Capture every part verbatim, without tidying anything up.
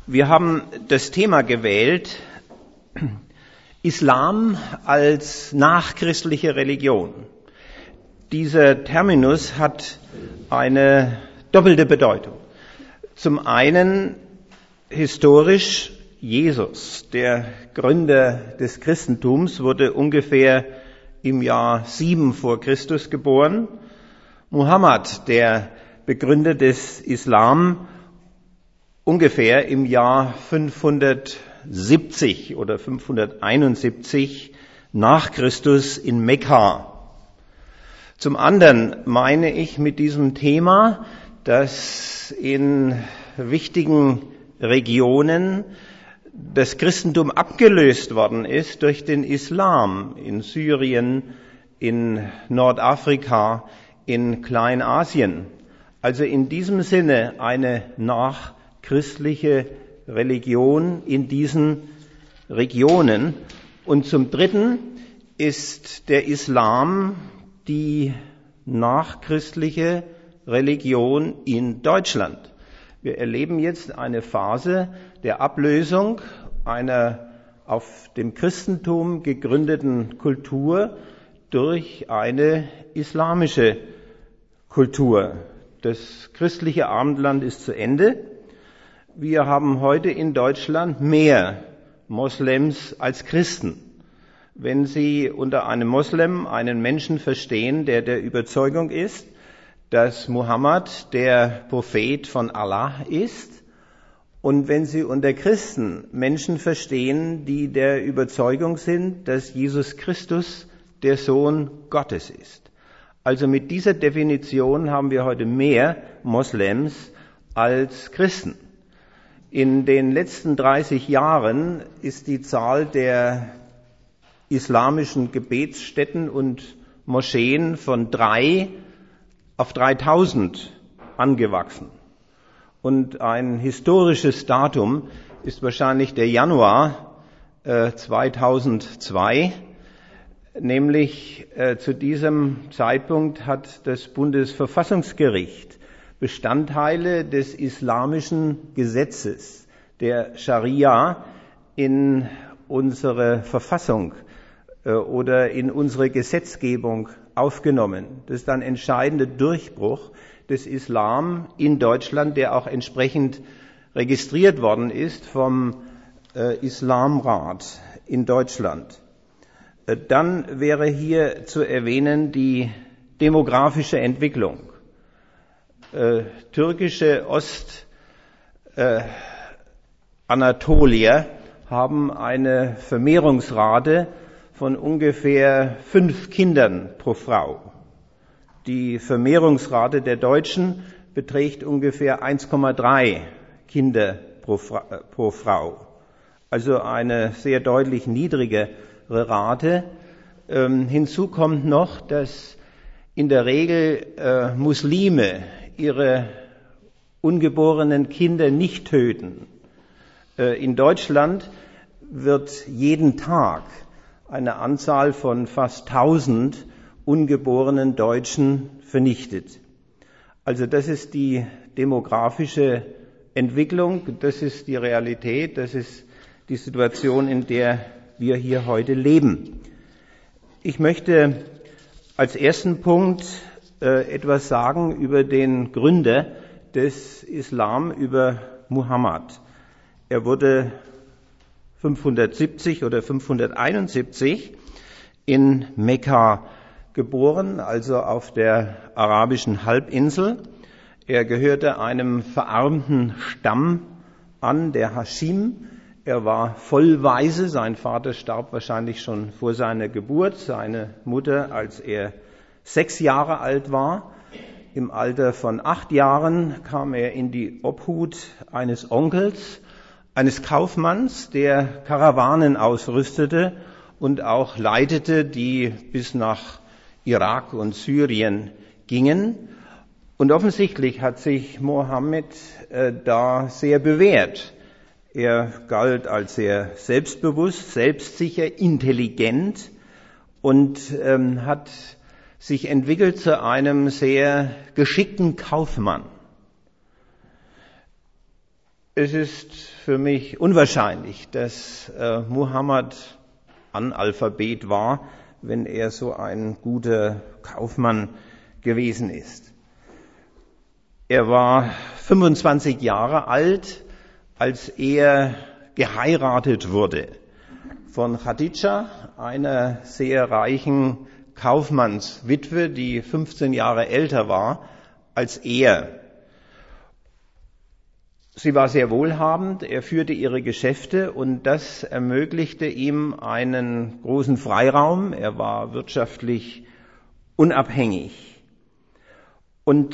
Wir haben das Thema gewählt, Islam als nachchristliche Religion. Dieser Terminus hat eine doppelte Bedeutung. Zum einen historisch Jesus, der Gründer des Christentums, wurde ungefähr im Jahr sieben vor Christus geboren. Muhammad, der Begründer des Islam, ungefähr im Jahr fünfhundertsiebzig oder fünfhunderteinundsiebzig nach Christus in Mekka. Zum anderen meine ich mit diesem Thema, dass in wichtigen Regionen das Christentum abgelöst worden ist durch den Islam, in Syrien, in Nordafrika, in Kleinasien. Also in diesem Sinne eine nachchristliche Religion in diesen Regionen. Und zum Dritten ist der Islam die nachchristliche Religion in Deutschland. Wir erleben jetzt eine Phase der Ablösung einer auf dem Christentum gegründeten Kultur durch eine islamische Kultur. Das christliche Abendland ist zu Ende. Wir haben heute in Deutschland mehr Moslems als Christen. Wenn Sie unter einem Moslem einen Menschen verstehen, der der Überzeugung ist, dass Muhammad der Prophet von Allah ist, und wenn Sie unter Christen Menschen verstehen, die der Überzeugung sind, dass Jesus Christus der Sohn Gottes ist. Also mit dieser Definition haben wir heute mehr Moslems als Christen. In den letzten dreißig Jahren ist die Zahl der islamischen Gebetsstätten und Moscheen von drei auf dreitausend angewachsen. Und ein historisches Datum ist wahrscheinlich der Januar äh, zweitausendzwei. Nämlich äh, zu diesem Zeitpunkt hat das Bundesverfassungsgericht Bestandteile des islamischen Gesetzes, der Scharia, in unsere Verfassung äh, oder in unsere Gesetzgebung aufgenommen. Das ist ein entscheidender Durchbruch des Islam in Deutschland, der auch entsprechend registriert worden ist vom äh, Islamrat in Deutschland. Dann wäre hier zu erwähnen die demografische Entwicklung. Äh, türkische Ostanatolier äh, haben eine Vermehrungsrate von ungefähr fünf Kindern pro Frau. Die Vermehrungsrate der Deutschen beträgt ungefähr eins Komma drei Kinder pro, Fra- äh, pro Frau. Also eine sehr deutlich niedrige Rate. Ähm, hinzu kommt noch, dass in der Regel äh, Muslime ihre ungeborenen Kinder nicht töten. Äh, in Deutschland wird jeden Tag eine Anzahl von fast tausend ungeborenen Deutschen vernichtet. Also das ist die demografische Entwicklung, das ist die Realität, das ist die Situation, in der wir hier heute leben. Ich möchte als ersten Punkt äh, etwas sagen über den Gründer des Islam, über Muhammad. Er wurde fünfhundertsiebzig oder fünfhunderteinundsiebzig in Mekka geboren, also auf der arabischen Halbinsel. Er gehörte einem verarmten Stamm an, der Haschim. Er war vollweise, sein Vater starb wahrscheinlich schon vor seiner Geburt, seine Mutter, als er sechs Jahre alt war. Im Alter von acht Jahren kam er in die Obhut eines Onkels, eines Kaufmanns, der Karawanen ausrüstete und auch leitete, die bis nach Irak und Syrien gingen. Und offensichtlich hat sich Mohammed äh, da sehr bewährt. Er galt als sehr selbstbewusst, selbstsicher, intelligent und ähm, hat sich entwickelt zu einem sehr geschickten Kaufmann. Es ist für mich unwahrscheinlich, dass äh, Muhammad Analphabet war, wenn er so ein guter Kaufmann gewesen ist. Er war fünfundzwanzig Jahre alt, als er geheiratet wurde von Khadija, einer sehr reichen Kaufmannswitwe, die fünfzehn Jahre älter war als er. Sie war sehr wohlhabend, er führte ihre Geschäfte und das ermöglichte ihm einen großen Freiraum. Er war wirtschaftlich unabhängig. Und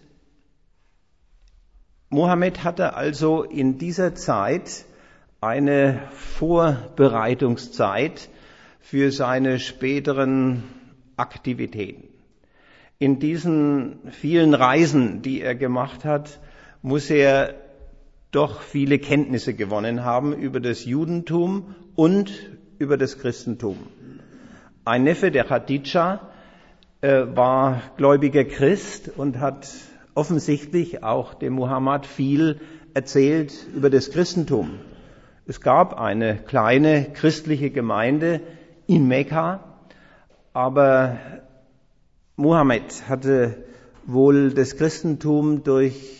Mohammed hatte also in dieser Zeit eine Vorbereitungszeit für seine späteren Aktivitäten. In diesen vielen Reisen, die er gemacht hat, muss er doch viele Kenntnisse gewonnen haben über das Judentum und über das Christentum. Ein Neffe der Khadija äh, war gläubiger Christ und hat offensichtlich auch dem Muhammad viel erzählt über das Christentum. Es gab eine kleine christliche Gemeinde in Mekka, aber Muhammad hatte wohl das Christentum durch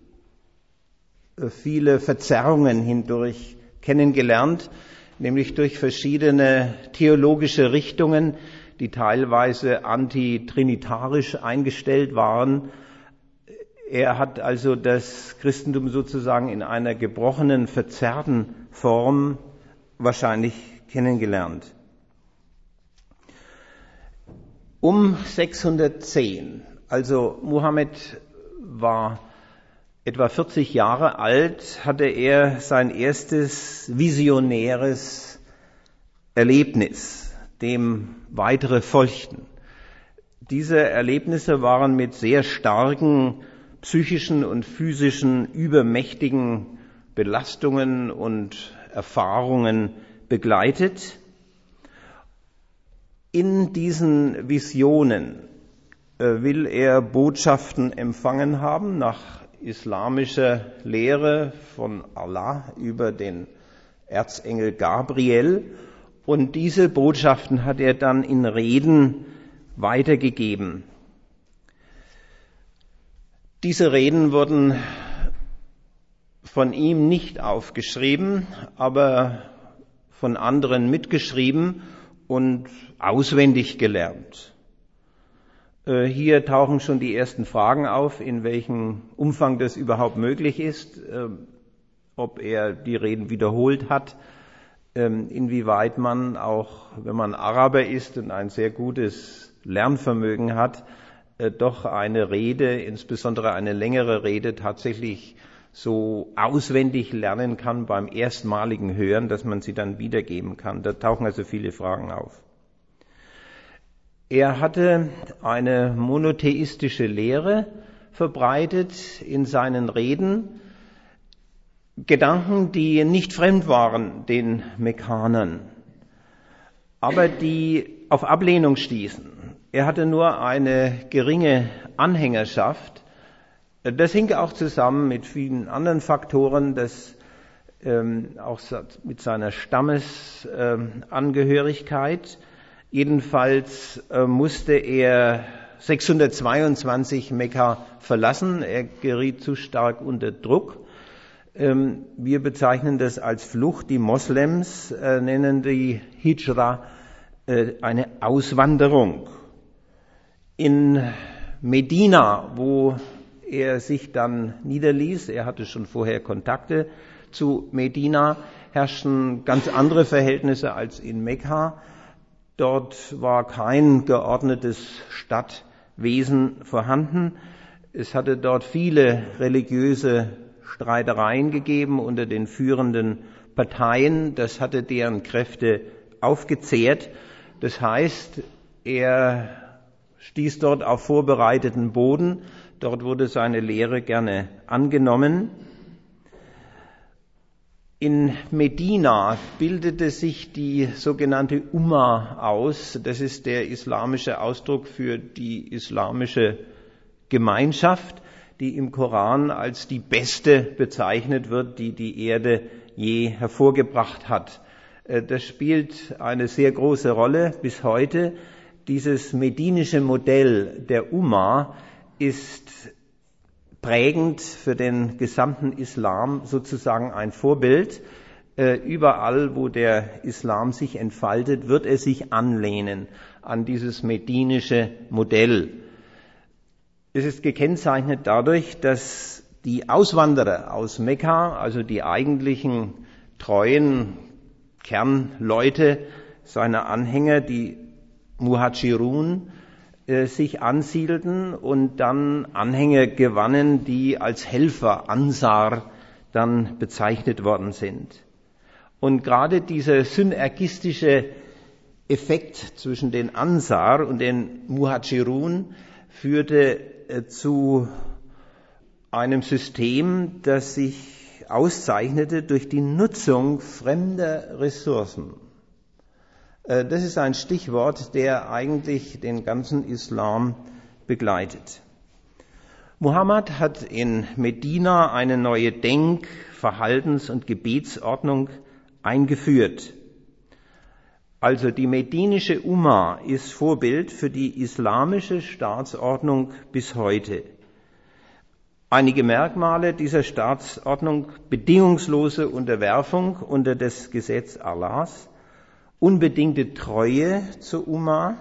viele Verzerrungen hindurch kennengelernt, nämlich durch verschiedene theologische Richtungen, die teilweise antitrinitarisch eingestellt waren. Er hat also das Christentum sozusagen in einer gebrochenen, verzerrten Form wahrscheinlich kennengelernt. Um sechshundertzehn, also Muhammad war etwa vierzig Jahre alt, hatte er sein erstes visionäres Erlebnis, dem weitere folgten. Diese Erlebnisse waren mit sehr starken psychischen und physischen, übermächtigen Belastungen und Erfahrungen begleitet. In diesen Visionen äh, will er Botschaften empfangen haben nach islamischer Lehre von Allah über den Erzengel Gabriel. Und diese Botschaften hat er dann in Reden weitergegeben. Diese Reden wurden von ihm nicht aufgeschrieben, aber von anderen mitgeschrieben und auswendig gelernt. Hier tauchen schon die ersten Fragen auf, in welchem Umfang das überhaupt möglich ist, ob er die Reden wiederholt hat, inwieweit man auch, wenn man Araber ist und ein sehr gutes Lernvermögen hat, doch eine Rede, insbesondere eine längere Rede, tatsächlich so auswendig lernen kann beim erstmaligen Hören, dass man sie dann wiedergeben kann. Da tauchen also viele Fragen auf. Er hatte eine monotheistische Lehre verbreitet in seinen Reden, Gedanken, die nicht fremd waren den Mekkanern, aber die auf Ablehnung stießen. Er hatte nur eine geringe Anhängerschaft. Das hing auch zusammen mit vielen anderen Faktoren, das ähm, auch mit seiner Stammesangehörigkeit. Ähm, Jedenfalls äh, musste er sechshundertzweiundzwanzig Mekka verlassen. Er geriet zu stark unter Druck. Ähm, wir bezeichnen das als Flucht. Die Moslems äh, nennen die Hijra äh, eine Auswanderung. In Medina, wo er sich dann niederließ, er hatte schon vorher Kontakte zu Medina, herrschten ganz andere Verhältnisse als in Mekka. Dort war kein geordnetes Stadtwesen vorhanden. Es hatte dort viele religiöse Streitereien gegeben unter den führenden Parteien. Das hatte deren Kräfte aufgezehrt. Das heißt, er stieß dort auf vorbereiteten Boden. Dort wurde seine Lehre gerne angenommen. In Medina bildete sich die sogenannte Umma aus. Das ist der islamische Ausdruck für die islamische Gemeinschaft. die im Koran als die beste bezeichnet wird, die die Erde je hervorgebracht hat. Das spielt eine sehr große Rolle bis heute. Dieses medinische Modell der Umma ist prägend für den gesamten Islam, sozusagen ein Vorbild. Überall, wo der Islam sich entfaltet, wird er sich anlehnen an dieses medinische Modell. Es ist gekennzeichnet dadurch, dass die Auswanderer aus Mekka, also die eigentlichen treuen Kernleute seiner Anhänger, die Muhajirun, äh, sich ansiedelten und dann Anhänger gewannen, die als Helfer, Ansar, dann bezeichnet worden sind. Und gerade dieser synergistische Effekt zwischen den Ansar und den Muhajirun führte äh, zu einem System, das sich auszeichnete durch die Nutzung fremder Ressourcen. Äh, das ist ein Stichwort, der eigentlich den ganzen Islam begleitet. Muhammad hat in Medina eine neue Denk-, Verhaltens- und Gebetsordnung eingeführt. Also die medinische Umma ist Vorbild für die islamische Staatsordnung bis heute. Einige Merkmale dieser Staatsordnung: bedingungslose Unterwerfung unter das Gesetz Allahs, unbedingte Treue zur Umma,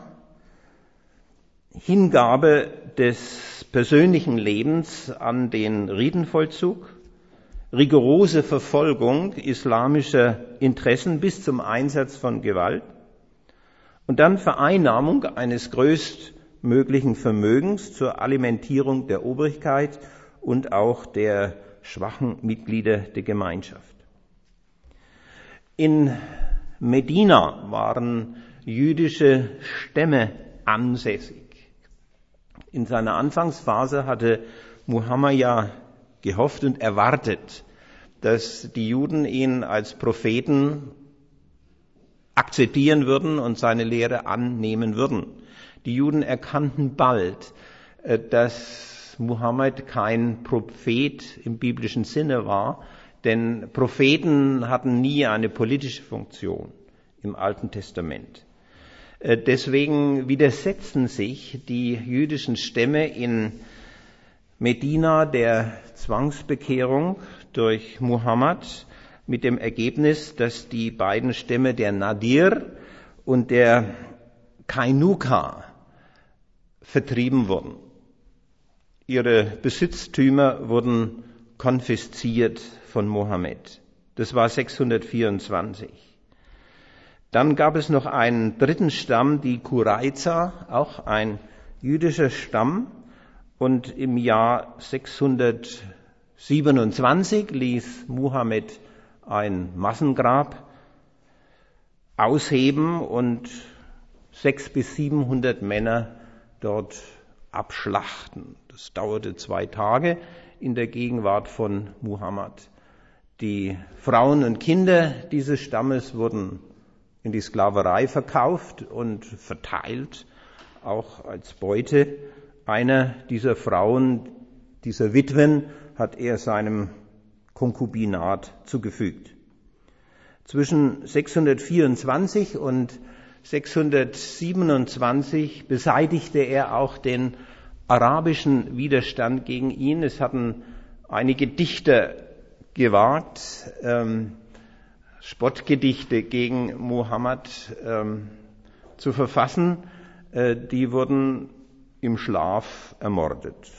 Hingabe des persönlichen Lebens an den Ritenvollzug, rigorose Verfolgung islamischer Interessen bis zum Einsatz von Gewalt und dann Vereinnahmung eines größtmöglichen Vermögens zur Alimentierung der Obrigkeit und auch der schwachen Mitglieder der Gemeinschaft. In Medina waren jüdische Stämme ansässig. In seiner Anfangsphase hatte Muhammad ja gehofft und erwartet, dass die Juden ihn als Propheten akzeptieren würden und seine Lehre annehmen würden. Die Juden erkannten bald, dass Muhammad kein Prophet im biblischen Sinne war, denn Propheten hatten nie eine politische Funktion im Alten Testament. Deswegen widersetzten sich die jüdischen Stämme in Medina der Zwangsbekehrung durch Muhammad mit dem Ergebnis, dass die beiden Stämme der Nadir und der Kainuka vertrieben wurden. Ihre Besitztümer wurden konfisziert von Mohammed. Das war sechshundertvierundzwanzig. Dann gab es noch einen dritten Stamm, die Quraiza, auch ein jüdischer Stamm. Und im Jahr sechshundertsiebenundzwanzig ließ Mohammed ein Massengrab ausheben und sechshundert bis siebenhundert Männer dort abschlachten. Das dauerte zwei Tage in der Gegenwart von Muhammad. Die Frauen und Kinder dieses Stammes wurden in die Sklaverei verkauft und verteilt, auch als Beute. Einer dieser Frauen, dieser Witwen, hat er seinem Konkubinat zugefügt. Zwischen sechshundertvierundzwanzig und sechshundertsiebenundzwanzig beseitigte er auch den arabischen Widerstand gegen ihn. Es hatten einige Dichter gewagt, ähm, Spottgedichte gegen Muhammad ähm, zu verfassen. Äh, die wurden im Schlaf ermordet.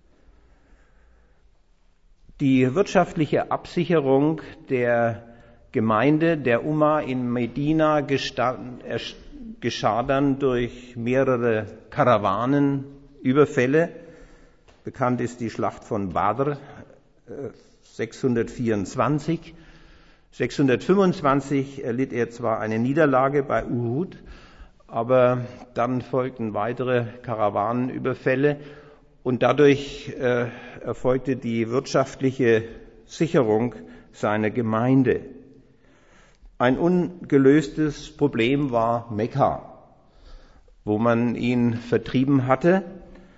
Die wirtschaftliche Absicherung der Gemeinde, der Umma in Medina geschah dann durch mehrere Karawanenüberfälle. Bekannt ist die Schlacht von Badr, sechshundertvierundzwanzig. sechshundertfünfundzwanzig erlitt er zwar eine Niederlage bei Uhud, aber dann folgten weitere Karawanenüberfälle und dadurch äh, erfolgte die wirtschaftliche Sicherung seiner Gemeinde. Ein ungelöstes Problem war Mekka, wo man ihn vertrieben hatte.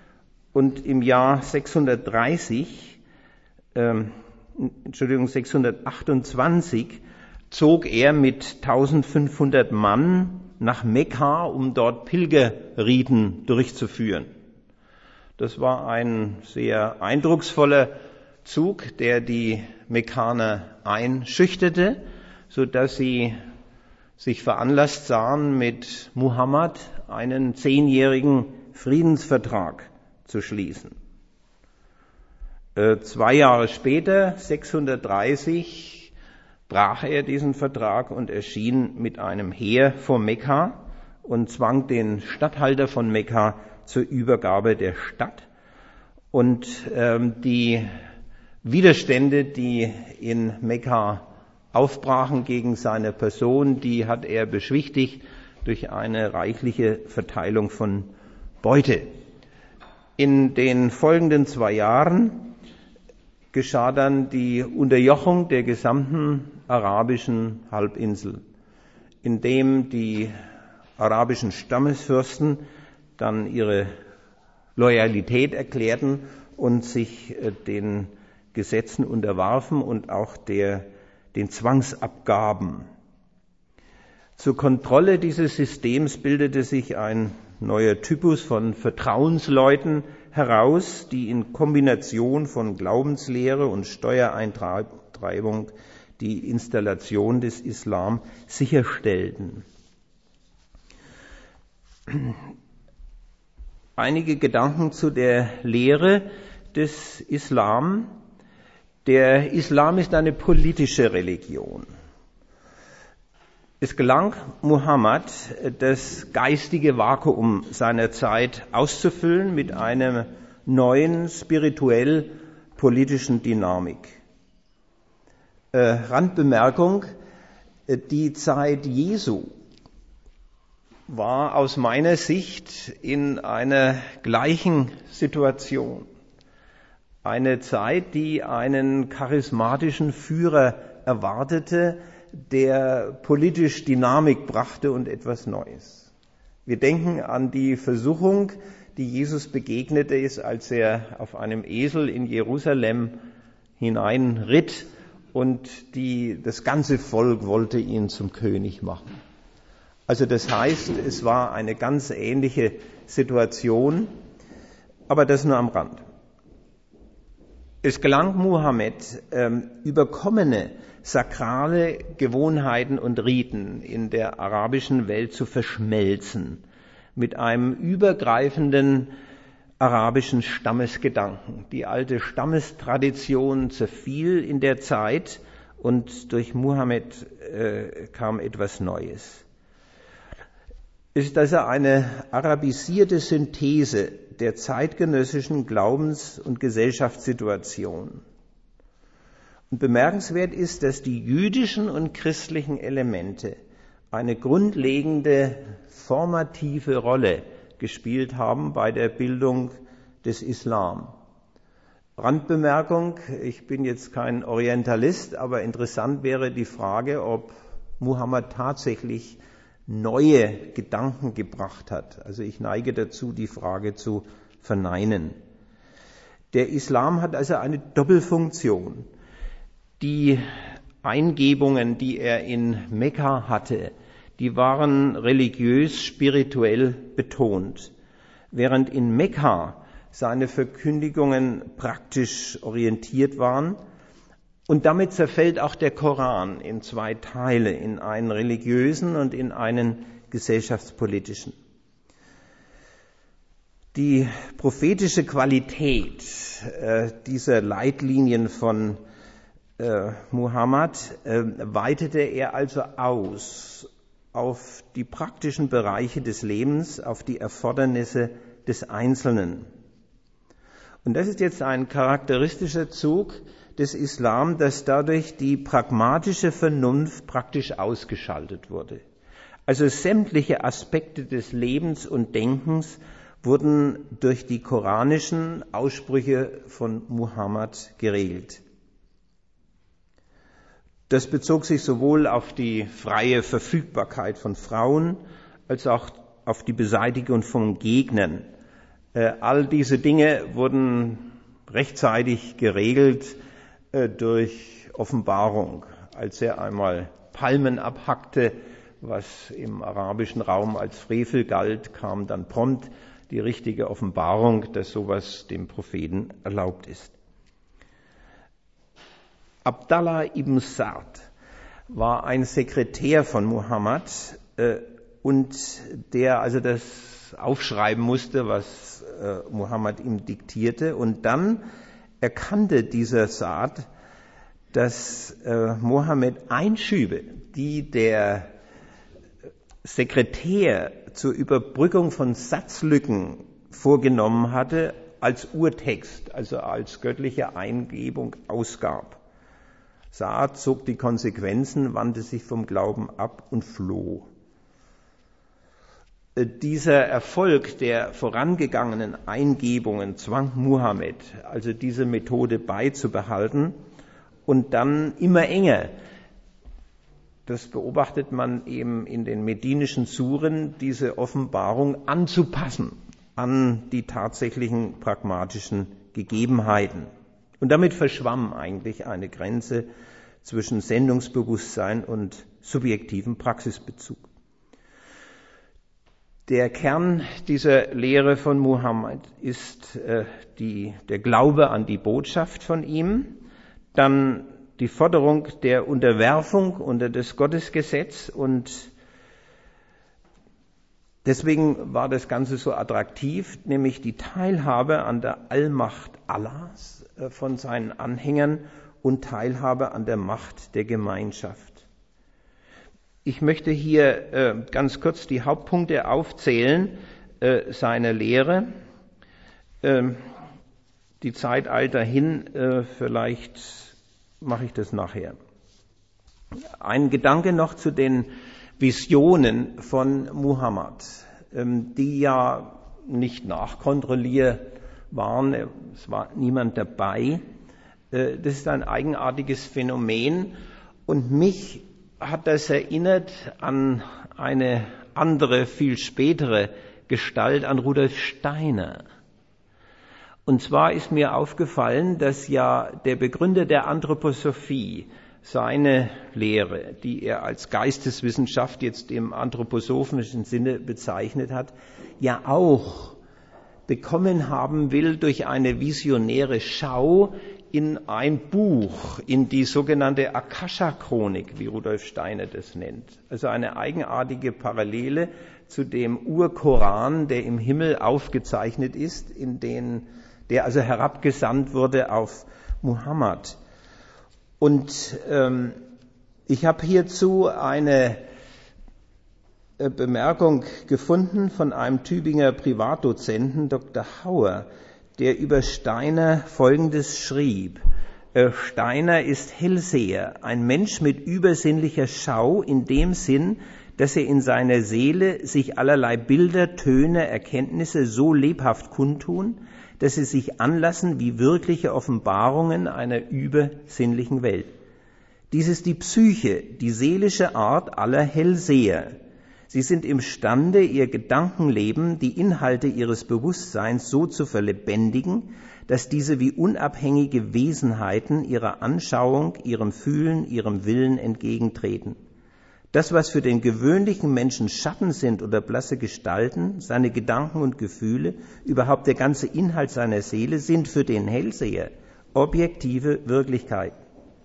Und im Jahr sechshundertdreißig, ähm, Entschuldigung, sechshundertachtundzwanzig zog er mit eintausendfünfhundert Mann nach Mekka, um dort Pilgerriten durchzuführen. Das war ein sehr eindrucksvoller Zug, der die Mekkaner einschüchterte, so dass sie sich veranlasst sahen, mit Muhammad einen zehnjährigen Friedensvertrag zu schließen. Äh, zwei Jahre später, sechshundertdreißig, brach er diesen Vertrag und erschien mit einem Heer vor Mekka und zwang den Statthalter von Mekka zur Übergabe der Stadt. Und ähm, die Widerstände, die in Mekka aufbrachen gegen seine Person, die hat er beschwichtigt durch eine reichliche Verteilung von Beute. In den folgenden zwei Jahren geschah dann die Unterjochung der gesamten arabischen Halbinsel, indem die arabischen Stammesfürsten dann ihre Loyalität erklärten und sich den Gesetzen unterwarfen und auch der, den Zwangsabgaben. Zur Kontrolle dieses Systems bildete sich ein neuer Typus von Vertrauensleuten heraus, die in Kombination von Glaubenslehre und Steuereintreibung die Installation des Islam sicherstellten. Einige Gedanken zu der Lehre des Islam. Der Islam ist eine politische Religion. Es gelang Muhammad, das geistige Vakuum seiner Zeit auszufüllen mit einer neuen spirituell-politischen Dynamik. Äh, Randbemerkung, die Zeit Jesu war aus meiner Sicht in einer gleichen Situation. Eine Zeit, die einen charismatischen Führer erwartete, der politisch Dynamik brachte und etwas Neues. Wir denken an die Versuchung, die Jesus begegnete ist, als er auf einem Esel in Jerusalem hineinritt und die, das ganze Volk wollte ihn zum König machen. Also das heißt, es war eine ganz ähnliche Situation, aber das nur am Rand. Es gelang Muhammad, ähm, überkommene sakrale Gewohnheiten und Riten in der arabischen Welt zu verschmelzen mit einem übergreifenden arabischen Stammesgedanken. Die alte Stammestradition zerfiel in der Zeit und durch Muhammad äh, kam etwas Neues. Es ist also eine arabisierte Synthese der zeitgenössischen Glaubens- und Gesellschaftssituation. Und bemerkenswert ist, dass die jüdischen und christlichen Elemente eine grundlegende formative Rolle gespielt haben bei der Bildung des Islam. Randbemerkung, ich bin jetzt kein Orientalist, aber interessant wäre die Frage, ob Muhammad tatsächlich neue Gedanken gebracht hat. Also ich neige dazu, die Frage zu verneinen. Der Islam hat also eine Doppelfunktion. Die Eingebungen, die er in Mekka hatte, die waren religiös-spirituell betont, während in Mekka seine Verkündigungen praktisch orientiert waren. Und damit zerfällt auch der Koran in zwei Teile, in einen religiösen und in einen gesellschaftspolitischen. Die prophetische Qualität äh, dieser Leitlinien von äh, Muhammad äh, weitete er also aus auf die praktischen Bereiche des Lebens, auf die Erfordernisse des Einzelnen. Und das ist jetzt ein charakteristischer Zug des Islam, dass dadurch die pragmatische Vernunft praktisch ausgeschaltet wurde. Also sämtliche Aspekte des Lebens und Denkens wurden durch die koranischen Aussprüche von Muhammad geregelt. Das bezog sich sowohl auf die freie Verfügbarkeit von Frauen als auch auf die Beseitigung von Gegnern, Äh, all diese Dinge wurden rechtzeitig geregelt äh, durch Offenbarung. Als er einmal Palmen abhackte, was im arabischen Raum als Frevel galt, kam dann prompt die richtige Offenbarung, dass sowas dem Propheten erlaubt ist. Abdallah ibn Sa'd war ein Sekretär von Muhammad äh, und der also das aufschreiben musste, was äh, Muhammad ihm diktierte. Und dann erkannte dieser Sa'd, dass äh, Mohammed Einschübe, die der Sekretär zur Überbrückung von Satzlücken vorgenommen hatte, als Urtext, also als göttliche Eingebung ausgab. Sa'd zog die Konsequenzen, wandte sich vom Glauben ab und floh. Dieser Erfolg der vorangegangenen Eingebungen zwang Muhammad, also diese Methode beizubehalten und dann immer enger. Das beobachtet man eben in den medinischen Suren, diese Offenbarung anzupassen an die tatsächlichen pragmatischen Gegebenheiten. Und damit verschwamm eigentlich eine Grenze zwischen Sendungsbewusstsein und subjektivem Praxisbezug. Der Kern dieser Lehre von Muhammad ist äh, die, der Glaube an die Botschaft von ihm, dann die Forderung der Unterwerfung unter das Gottesgesetz, und deswegen war das Ganze so attraktiv, nämlich die Teilhabe an der Allmacht Allahs äh, von seinen Anhängern und Teilhabe an der Macht der Gemeinschaft. Ich möchte hier äh, ganz kurz die Hauptpunkte aufzählen äh, seiner Lehre. Ähm, die Zeit eilt dahin, äh, vielleicht mache ich das nachher. Ein Gedanke noch zu den Visionen von Muhammad, ähm, die ja nicht nachkontrolliert waren, es war niemand dabei. Äh, das ist ein eigenartiges Phänomen, und mich hat das erinnert an eine andere, viel spätere Gestalt, an Rudolf Steiner. Und zwar ist mir aufgefallen, dass ja der Begründer der Anthroposophie seine Lehre, die er als Geisteswissenschaft jetzt im anthroposophischen Sinne bezeichnet hat, ja auch bekommen haben will durch eine visionäre Schau in ein Buch, in die sogenannte Akasha-Chronik, wie Rudolf Steiner das nennt. Also eine eigenartige Parallele zu dem Urkoran, der im Himmel aufgezeichnet ist, in den, der also herabgesandt wurde auf Muhammad. Und ähm, ich habe hierzu eine äh, Bemerkung gefunden von einem Tübinger Privatdozenten, Doktor Hauer, der über Steiner Folgendes schrieb: Steiner ist Hellseher, ein Mensch mit übersinnlicher Schau in dem Sinn, dass er in seiner Seele sich allerlei Bilder, Töne, Erkenntnisse so lebhaft kundtun, dass sie sich anlassen wie wirkliche Offenbarungen einer übersinnlichen Welt. Dies ist die Psyche, die seelische Art aller Hellseher. Sie sind imstande, ihr Gedankenleben, die Inhalte ihres Bewusstseins so zu verlebendigen, dass diese wie unabhängige Wesenheiten ihrer Anschauung, ihrem Fühlen, ihrem Willen entgegentreten. Das, was für den gewöhnlichen Menschen Schatten sind oder blasse Gestalten, seine Gedanken und Gefühle, überhaupt der ganze Inhalt seiner Seele, sind für den Hellseher objektive Wirklichkeit.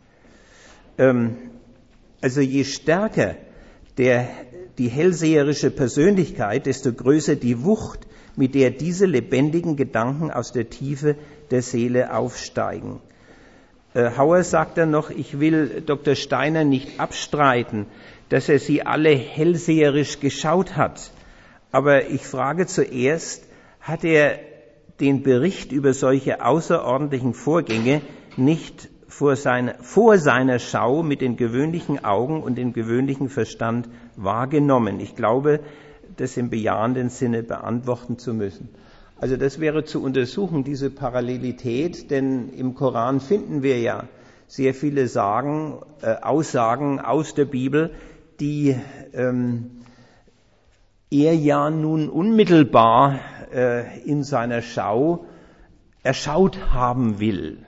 Ähm, also je stärker der die hellseherische Persönlichkeit, desto größer die Wucht, mit der diese lebendigen Gedanken aus der Tiefe der Seele aufsteigen. Äh, Hauer sagt dann noch, ich will Doktor Steiner nicht abstreiten, dass er sie alle hellseherisch geschaut hat. Aber ich frage zuerst, hat er den Bericht über solche außerordentlichen Vorgänge nicht vor seiner, vor seiner Schau mit den gewöhnlichen Augen und dem gewöhnlichen Verstand wahrgenommen? Ich glaube, das im bejahenden Sinne beantworten zu müssen. Also das wäre zu untersuchen, diese Parallelität, denn im Koran finden wir ja sehr viele Sagen, äh, Aussagen aus der Bibel, die ähm, er ja nun unmittelbar äh, in seiner Schau erschaut haben will.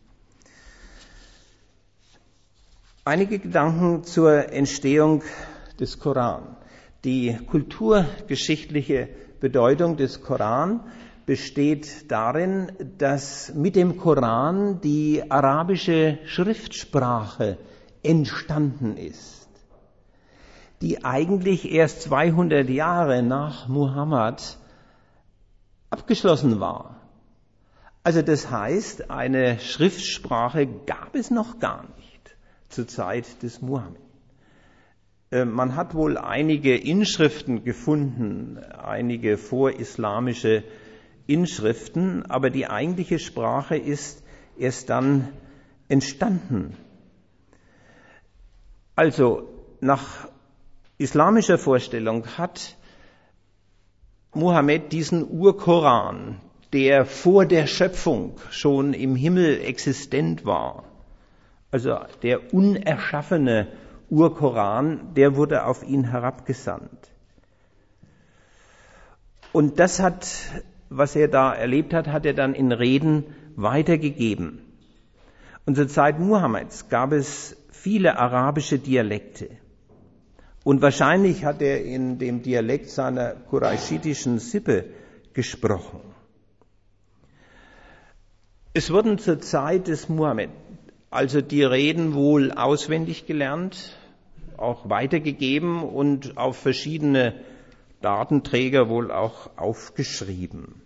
Einige Gedanken zur Entstehung des Koran. Die kulturgeschichtliche Bedeutung des Koran besteht darin, dass mit dem Koran die arabische Schriftsprache entstanden ist, die eigentlich erst zweihundert Jahre nach Muhammad abgeschlossen war. Also das heißt, eine Schriftsprache gab es noch gar nicht zur Zeit des Muhammad. Man hat wohl einige Inschriften gefunden, einige vorislamische Inschriften, aber die eigentliche Sprache ist erst dann entstanden. Also nach islamischer Vorstellung hat Mohammed diesen Urkoran, der vor der Schöpfung schon im Himmel existent war, also der unerschaffene Urkoran, der wurde auf ihn herabgesandt. Und das hat, was er da erlebt hat, hat er dann in Reden weitergegeben. Und zur Zeit Muhammads gab es viele arabische Dialekte. Und wahrscheinlich hat er in dem Dialekt seiner quraischitischen Sippe gesprochen. Es wurden zur Zeit des Muhammad also die Reden wohl auswendig gelernt, auch weitergegeben und auf verschiedene Datenträger wohl auch aufgeschrieben.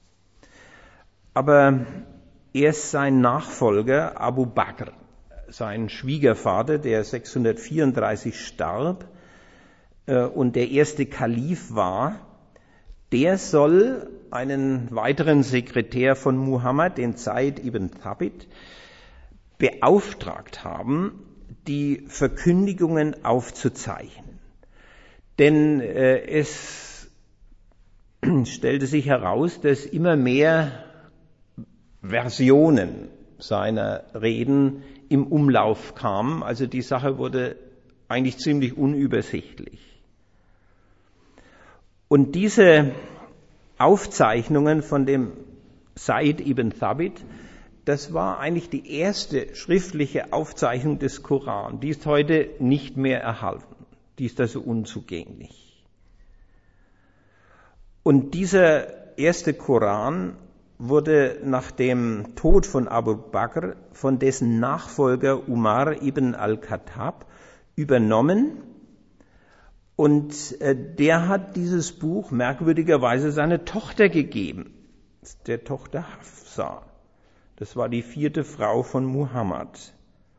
Aber erst sein Nachfolger Abu Bakr, sein Schwiegervater, der sechshundertvierunddreißig starb äh, und der erste Kalif war, der soll einen weiteren Sekretär von Muhammad, den Zaid ibn Thabit, beauftragt haben, die Verkündigungen aufzuzeichnen. Denn äh, es stellte sich heraus, dass immer mehr Versionen seiner Reden im Umlauf kamen. Also die Sache wurde eigentlich ziemlich unübersichtlich. Und diese Aufzeichnungen von dem Zaid ibn Thabit, das war eigentlich die erste schriftliche Aufzeichnung des Koran. Die ist heute nicht mehr erhalten. Die ist also unzugänglich. Und dieser erste Koran wurde nach dem Tod von Abu Bakr von dessen Nachfolger Umar ibn al-Khattab übernommen. Und der hat dieses Buch merkwürdigerweise seiner Tochter gegeben, der Tochter Hafsa. Das war die vierte Frau von Muhammad.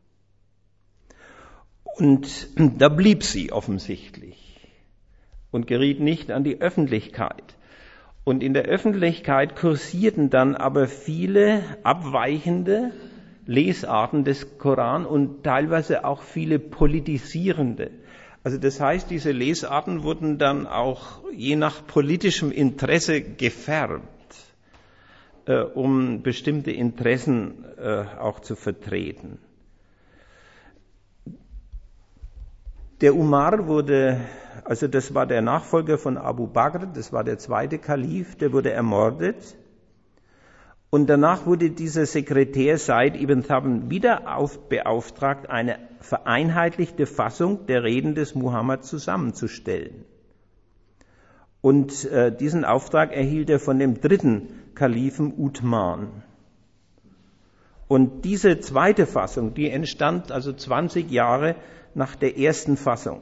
Und da blieb sie offensichtlich und geriet nicht an die Öffentlichkeit. Und in der Öffentlichkeit kursierten dann aber viele abweichende Lesarten des Koran und teilweise auch viele politisierende. Also das heißt, diese Lesarten wurden dann auch je nach politischem Interesse gefärbt, äh, um bestimmte Interessen äh, auch zu vertreten. Der Umar wurde, also das war der Nachfolger von Abu Bakr, das war der zweite Kalif, der wurde ermordet. Und danach wurde dieser Sekretär Zaid ibn Thabit wieder auf, beauftragt, eine vereinheitlichte Fassung der Reden des Muhammad zusammenzustellen. Und äh, diesen Auftrag erhielt er von dem dritten Kalifen Uthman. Und diese zweite Fassung, die entstand also zwanzig Jahre nach der ersten Fassung.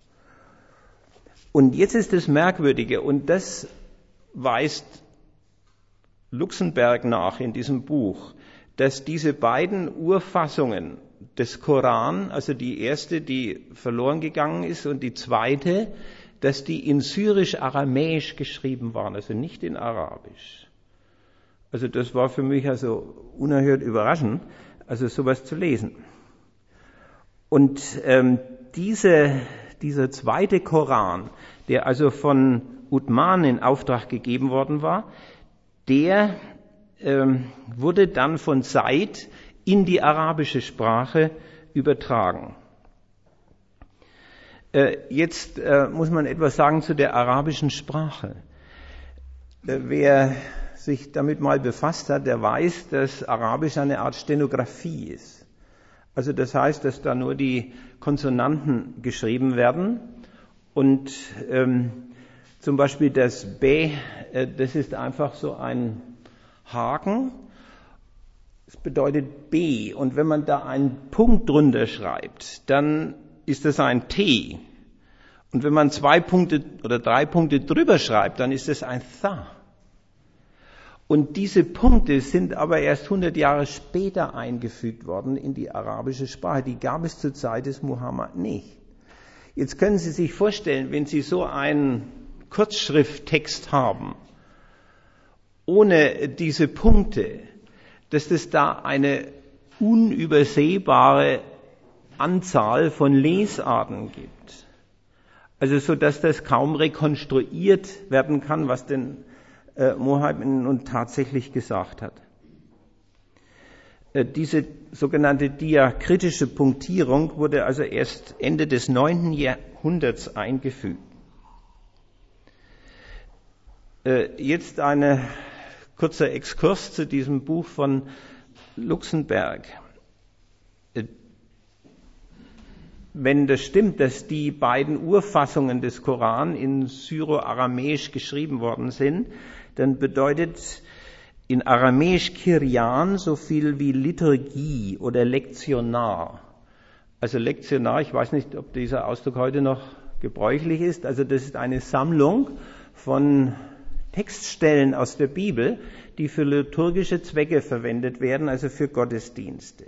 Und jetzt ist das Merkwürdige, und das weist Luxemburg nach in diesem Buch, dass diese beiden Urfassungen des Koran, also die erste, die verloren gegangen ist, und die zweite, dass die in syrisch-aramäisch geschrieben waren, also nicht in arabisch. Also das war für mich also unerhört überraschend, also sowas zu lesen. Und ähm, diese, dieser zweite Koran, der also von Uthman in Auftrag gegeben worden war, der ähm, wurde dann von Zaid in die arabische Sprache übertragen. Äh, jetzt äh, muss man etwas sagen zu der arabischen Sprache. Äh, wer sich damit mal befasst hat, der weiß, dass Arabisch eine Art Stenografie ist. Also das heißt, dass da nur die Konsonanten geschrieben werden und ähm, zum Beispiel das B, äh, das ist einfach so ein Haken. Es bedeutet B und wenn man da einen Punkt drunter schreibt, dann ist das ein T. Und wenn man zwei Punkte oder drei Punkte drüber schreibt, dann ist das ein Tha. Und diese Punkte sind aber erst hundert Jahre später eingefügt worden in die arabische Sprache. Die gab es zur Zeit des Muhammad nicht. Jetzt können Sie sich vorstellen, wenn Sie so einen Kurzschrifttext haben, ohne diese Punkte, dass es da eine unübersehbare Anzahl von Lesarten gibt. Also so, dass das kaum rekonstruiert werden kann, was denn äh, Mohammed nun tatsächlich gesagt hat. Äh, diese sogenannte diakritische Punktierung wurde also erst Ende des neunten Jahrhunderts eingefügt. Äh, jetzt ein kurzer Exkurs zu diesem Buch von Luxemburg. Wenn das stimmt, dass die beiden Urfassungen des Koran in Syro-Aramäisch geschrieben worden sind, dann bedeutet in Aramäisch Kirjan so viel wie Liturgie oder Lektionar. Also Lektionar, ich weiß nicht, ob dieser Ausdruck heute noch gebräuchlich ist, also das ist eine Sammlung von Textstellen aus der Bibel, die für liturgische Zwecke verwendet werden, also für Gottesdienste.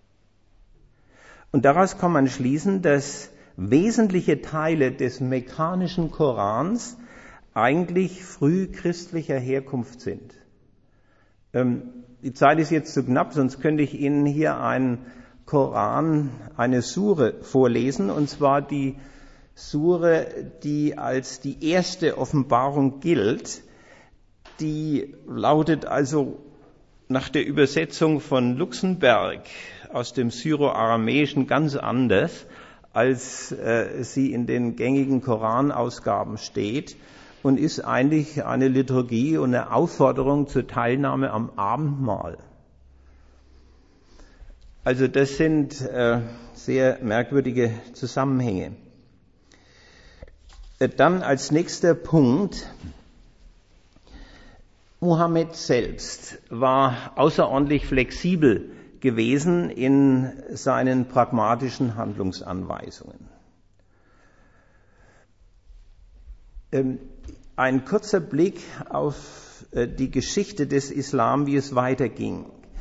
Und daraus kann man schließen, dass wesentliche Teile des mekkanischen Korans eigentlich frühchristlicher Herkunft sind. Ähm, die Zeit ist jetzt zu knapp, sonst könnte ich Ihnen hier einen Koran, eine Sure vorlesen, und zwar die Sure, die als die erste Offenbarung gilt. Die lautet also nach der Übersetzung von Luxemburg aus dem Syro-Aramäischen ganz anders, als äh, sie in den gängigen Koranausgaben steht, und ist eigentlich eine Liturgie und eine Aufforderung zur Teilnahme am Abendmahl. Also das sind äh, sehr merkwürdige Zusammenhänge. Äh, dann als nächster Punkt: Mohammed selbst war außerordentlich flexibel gewesen in seinen pragmatischen Handlungsanweisungen. Ähm, ein kurzer Blick auf äh, die Geschichte des Islam, wie es weiterging.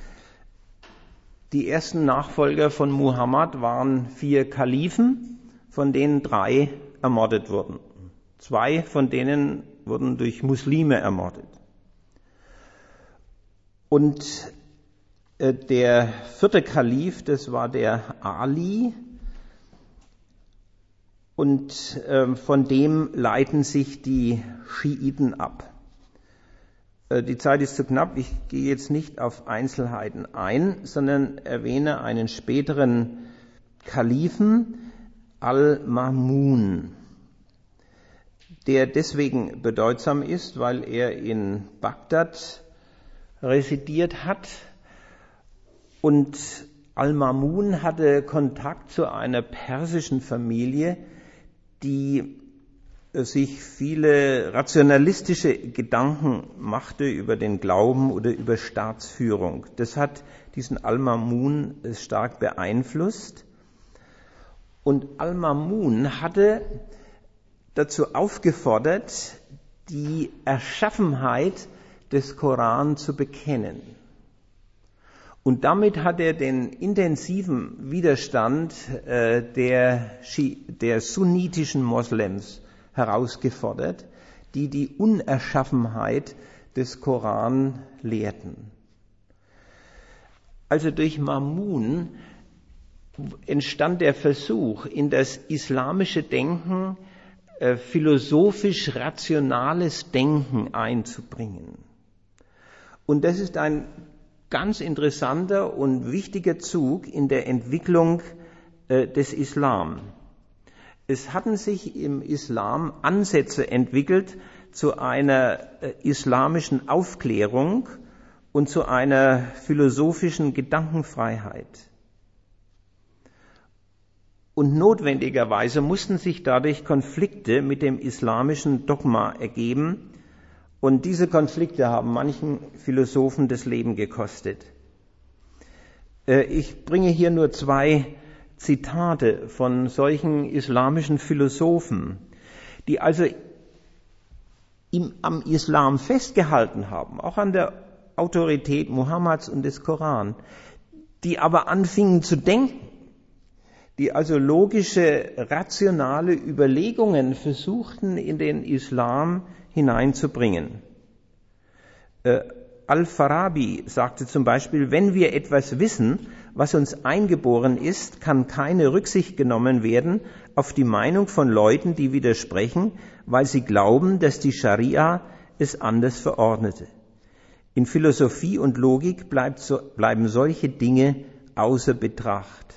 Die ersten Nachfolger von Muhammad waren vier Kalifen, von denen drei ermordet wurden. Zwei von denen wurden durch Muslime ermordet. Und äh, der vierte Kalif, das war der Ali, und äh, von dem leiten sich die Schiiten ab. Äh, die Zeit ist zu knapp, ich gehe jetzt nicht auf Einzelheiten ein, sondern erwähne einen späteren Kalifen, Al-Ma'mun, der deswegen bedeutsam ist, weil er in Bagdad residiert hat, und Al-Ma'mun hatte Kontakt zu einer persischen Familie, die sich viele rationalistische Gedanken machte über den Glauben oder über Staatsführung. Das hat diesen Al-Ma'mun stark beeinflusst, und Al-Ma'mun hatte dazu aufgefordert, die Erschaffenheit des Koran zu bekennen. Und damit hat er den intensiven Widerstand äh, der, der sunnitischen Moslems herausgefordert, die die Unerschaffenheit des Koran lehrten. Also durch Ma'mun entstand der Versuch, in das islamische Denken äh, philosophisch-rationales Denken einzubringen. Und das ist ein ganz interessanter und wichtiger Zug in der Entwicklung äh, des Islam. Es hatten sich im Islam Ansätze entwickelt zu einer äh, islamischen Aufklärung und zu einer philosophischen Gedankenfreiheit. Und notwendigerweise mussten sich dadurch Konflikte mit dem islamischen Dogma ergeben. Und diese Konflikte haben manchen Philosophen das Leben gekostet. Ich bringe hier nur zwei Zitate von solchen islamischen Philosophen, die also im, am Islam festgehalten haben, auch an der Autorität Mohammeds und des Koran, die aber anfingen zu denken, die also logische, rationale Überlegungen versuchten, in den Islam hineinzubringen. Äh, Al-Farabi sagte zum Beispiel, wenn wir etwas wissen, was uns eingeboren ist, kann keine Rücksicht genommen werden auf die Meinung von Leuten, die widersprechen, weil sie glauben, dass die Scharia es anders verordnete. In Philosophie und Logik bleibt so, bleiben solche Dinge außer Betracht.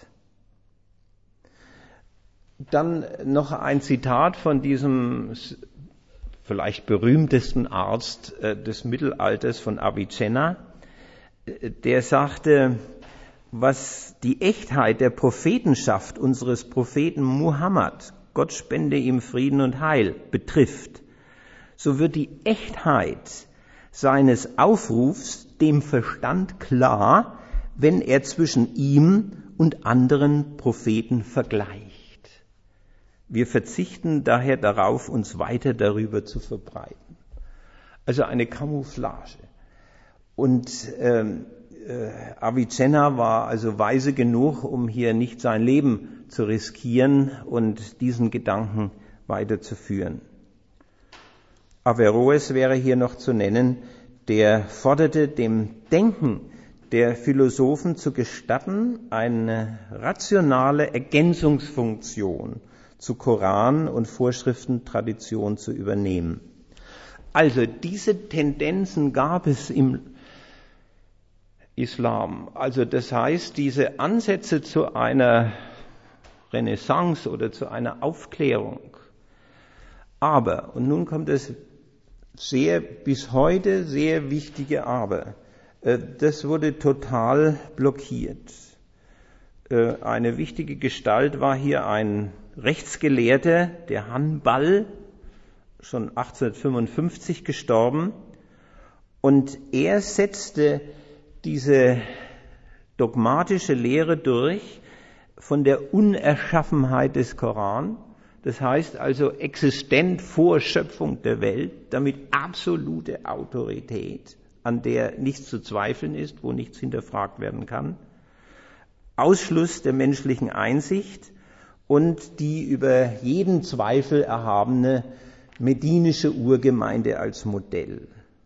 Dann noch ein Zitat von diesem vielleicht berühmtesten Arzt äh, des Mittelalters, von Avicenna. Der sagte, was die Echtheit der Prophetenschaft unseres Propheten Muhammad, Gott spende ihm Frieden und Heil, betrifft, so wird die Echtheit seines Aufrufs dem Verstand klar, wenn er zwischen ihm und anderen Propheten vergleicht. Wir verzichten daher darauf, uns weiter darüber zu verbreiten. Also eine Camouflage. Und ähm, äh, Avicenna war also weise genug, um hier nicht sein Leben zu riskieren und diesen Gedanken weiterzuführen. Averroes wäre hier noch zu nennen, der forderte, dem Denken der Philosophen zu gestatten, eine rationale Ergänzungsfunktion zu Koran und Vorschriftentradition zu übernehmen. Also diese Tendenzen gab es im Islam. Also das heißt, diese Ansätze zu einer Renaissance oder zu einer Aufklärung. Aber, und nun kommt das sehr, bis heute sehr wichtige Aber, das wurde total blockiert. Eine wichtige Gestalt war hier ein Rechtsgelehrter, der Hanbal, schon achtzehnhundertfünfundfünfzig gestorben, und er setzte diese dogmatische Lehre durch von der Unerschaffenheit des Koran, das heißt also existent vor Schöpfung der Welt, damit absolute Autorität, an der nichts zu zweifeln ist, wo nichts hinterfragt werden kann, Ausschluss der menschlichen Einsicht und die über jeden Zweifel erhabene medinische Urgemeinde als Modell.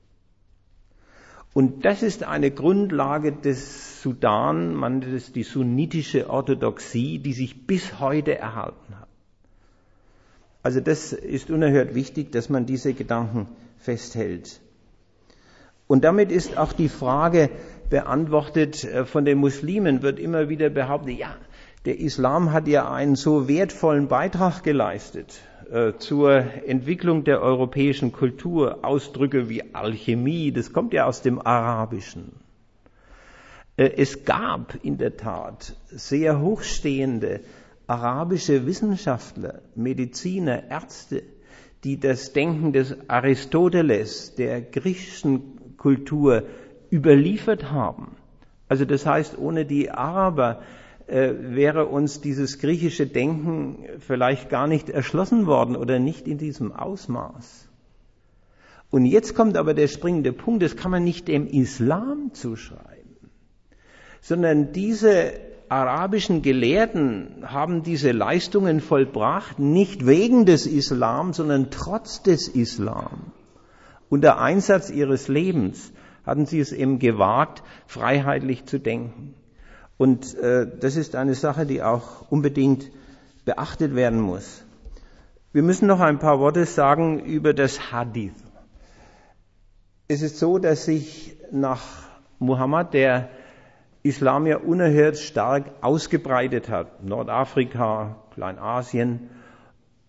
Und das ist eine Grundlage des Sudan, man nennt es die sunnitische Orthodoxie, die sich bis heute erhalten hat. Also das ist unerhört wichtig, dass man diese Gedanken festhält. Und damit ist auch die Frage beantwortet, von den Muslimen wird immer wieder behauptet, ja, der Islam hat ja einen so wertvollen Beitrag geleistet äh, zur Entwicklung der europäischen Kultur. Ausdrücke wie Alchemie, das kommt ja aus dem Arabischen. Äh, es gab in der Tat sehr hochstehende arabische Wissenschaftler, Mediziner, Ärzte, die das Denken des Aristoteles, der griechischen Kultur, überliefert haben. Also das heißt, ohne die Araber äh, wäre uns dieses griechische Denken vielleicht gar nicht erschlossen worden oder nicht in diesem Ausmaß. Und jetzt kommt aber der springende Punkt, das kann man nicht dem Islam zuschreiben, sondern diese arabischen Gelehrten haben diese Leistungen vollbracht, nicht wegen des Islam, sondern trotz des Islam. Unter Einsatz ihres Lebens hatten sie es eben gewagt, freiheitlich zu denken. Und äh, das ist eine Sache, die auch unbedingt beachtet werden muss. Wir müssen noch ein paar Worte sagen über das Hadith. Es ist so, dass sich nach Muhammad der Islam ja unerhört stark ausgebreitet hat. Nordafrika, Kleinasien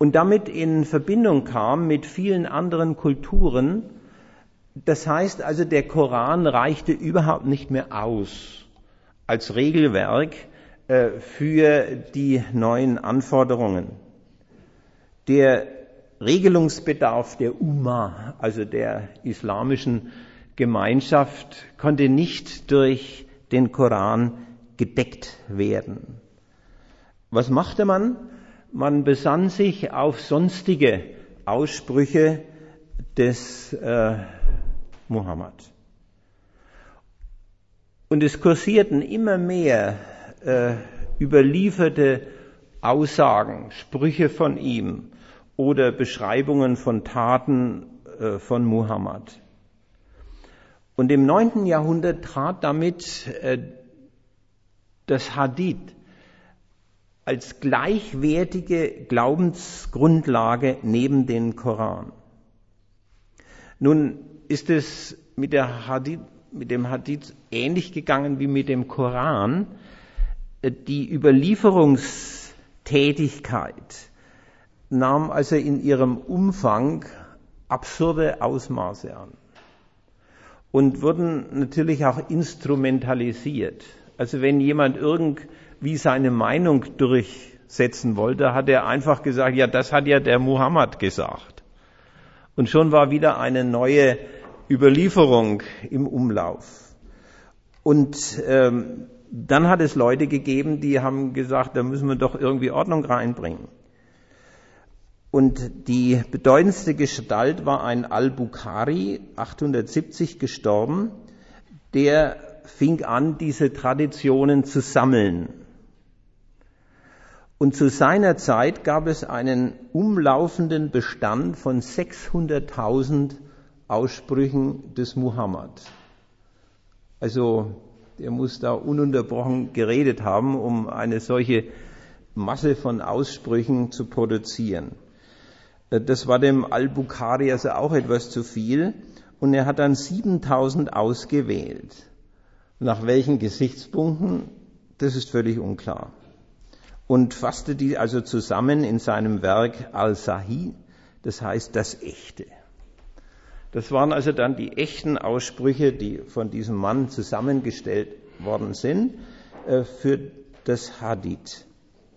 und damit in Verbindung kam mit vielen anderen Kulturen. Das heißt also, der Koran reichte überhaupt nicht mehr aus als Regelwerk äh, für die neuen Anforderungen. Der Regelungsbedarf der Umma, also der islamischen Gemeinschaft, konnte nicht durch den Koran gedeckt werden. Was machte man? Man besann sich auf sonstige Aussprüche des äh, Muhammad. Und es kursierten immer mehr äh, überlieferte Aussagen, Sprüche von ihm oder Beschreibungen von Taten äh, von Muhammad. Und im neunten Jahrhundert trat damit äh, das Hadith als gleichwertige Glaubensgrundlage neben den Koran. Nun ist es mit, der Hadith, mit dem Hadith ähnlich gegangen wie mit dem Koran. Die Überlieferungstätigkeit nahm also in ihrem Umfang absurde Ausmaße an und wurden natürlich auch instrumentalisiert. Also wenn jemand irgendwie seine Meinung durchsetzen wollte, hat er einfach gesagt, ja, das hat ja der Muhammad gesagt. Und schon war wieder eine neue Überlieferung im Umlauf. Und ähm, dann hat es Leute gegeben, die haben gesagt, da müssen wir doch irgendwie Ordnung reinbringen. Und die bedeutendste Gestalt war ein Al-Bukhari, achthundertsiebzig gestorben, der fing an, diese Traditionen zu sammeln. Und zu seiner Zeit gab es einen umlaufenden Bestand von sechshunderttausend Aussprüchen des Muhammad. Also der muss da ununterbrochen geredet haben, um eine solche Masse von Aussprüchen zu produzieren. Das war dem Al-Bukhari also auch etwas zu viel und er hat dann siebentausend ausgewählt. Nach welchen Gesichtspunkten, das ist völlig unklar. Und fasste die also zusammen in seinem Werk Al-Sahih, das heißt das Echte. Das waren also dann die echten Aussprüche, die von diesem Mann zusammengestellt worden sind, für das Hadith.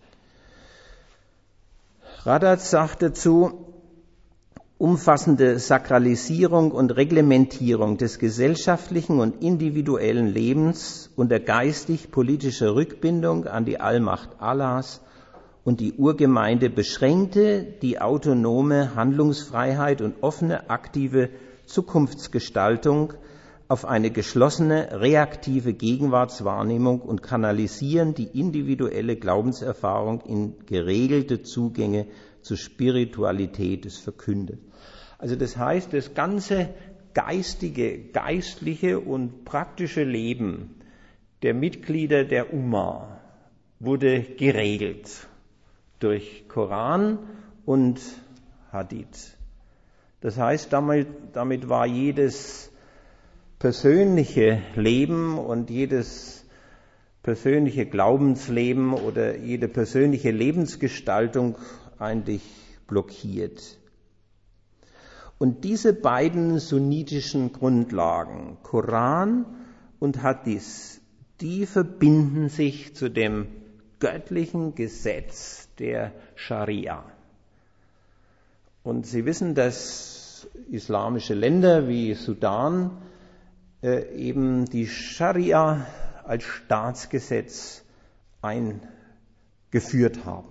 Radat sagt dazu, umfassende Sakralisierung und Reglementierung des gesellschaftlichen und individuellen Lebens unter geistig-politischer Rückbindung an die Allmacht Allahs und die Urgemeinde beschränkte die autonome Handlungsfreiheit und offene, aktive Zukunftsgestaltung auf eine geschlossene, reaktive Gegenwartswahrnehmung und kanalisieren die individuelle Glaubenserfahrung in geregelte Zugänge zur Spiritualität des Verkündeten. Also das heißt, das ganze geistige, geistliche und praktische Leben der Mitglieder der Umma wurde geregelt durch Koran und Hadith. Das heißt, damit, damit war jedes persönliche Leben und jedes persönliche Glaubensleben oder jede persönliche Lebensgestaltung eigentlich blockiert. Und diese beiden sunnitischen Grundlagen, Koran und Hadith, die verbinden sich zu dem göttlichen Gesetz der Scharia. Und Sie wissen, dass islamische Länder wie Sudan äh, eben die Scharia als Staatsgesetz eingeführt haben.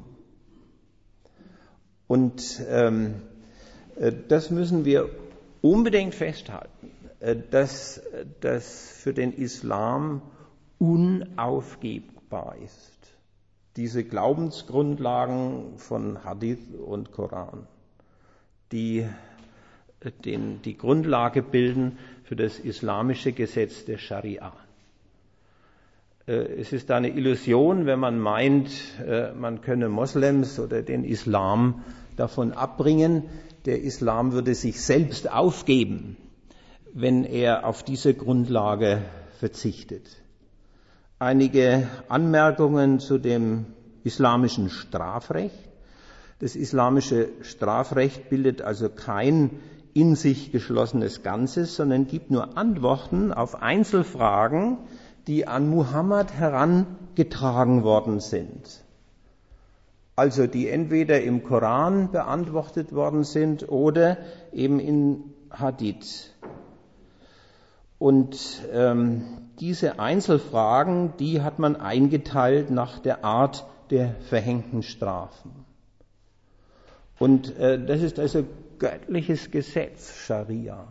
Und ähm, äh, das müssen wir unbedingt festhalten, äh, dass das für den Islam unaufgebbar ist. Diese Glaubensgrundlagen von Hadith und Koran, die den, die Grundlage bilden für das islamische Gesetz der Scharia. Es ist eine Illusion, wenn man meint, man könne Moslems oder den Islam davon abbringen. Der Islam würde sich selbst aufgeben, wenn er auf diese Grundlage verzichtet. Einige Anmerkungen zu dem islamischen Strafrecht. Das islamische Strafrecht bildet also kein in sich geschlossenes Ganzes, sondern gibt nur Antworten auf Einzelfragen, die an Muhammad herangetragen worden sind. Also die entweder im Koran beantwortet worden sind oder eben in Hadith. Und ähm, diese Einzelfragen, die hat man eingeteilt nach der Art der verhängten Strafen. Und äh, das ist also göttliches Gesetz, Scharia.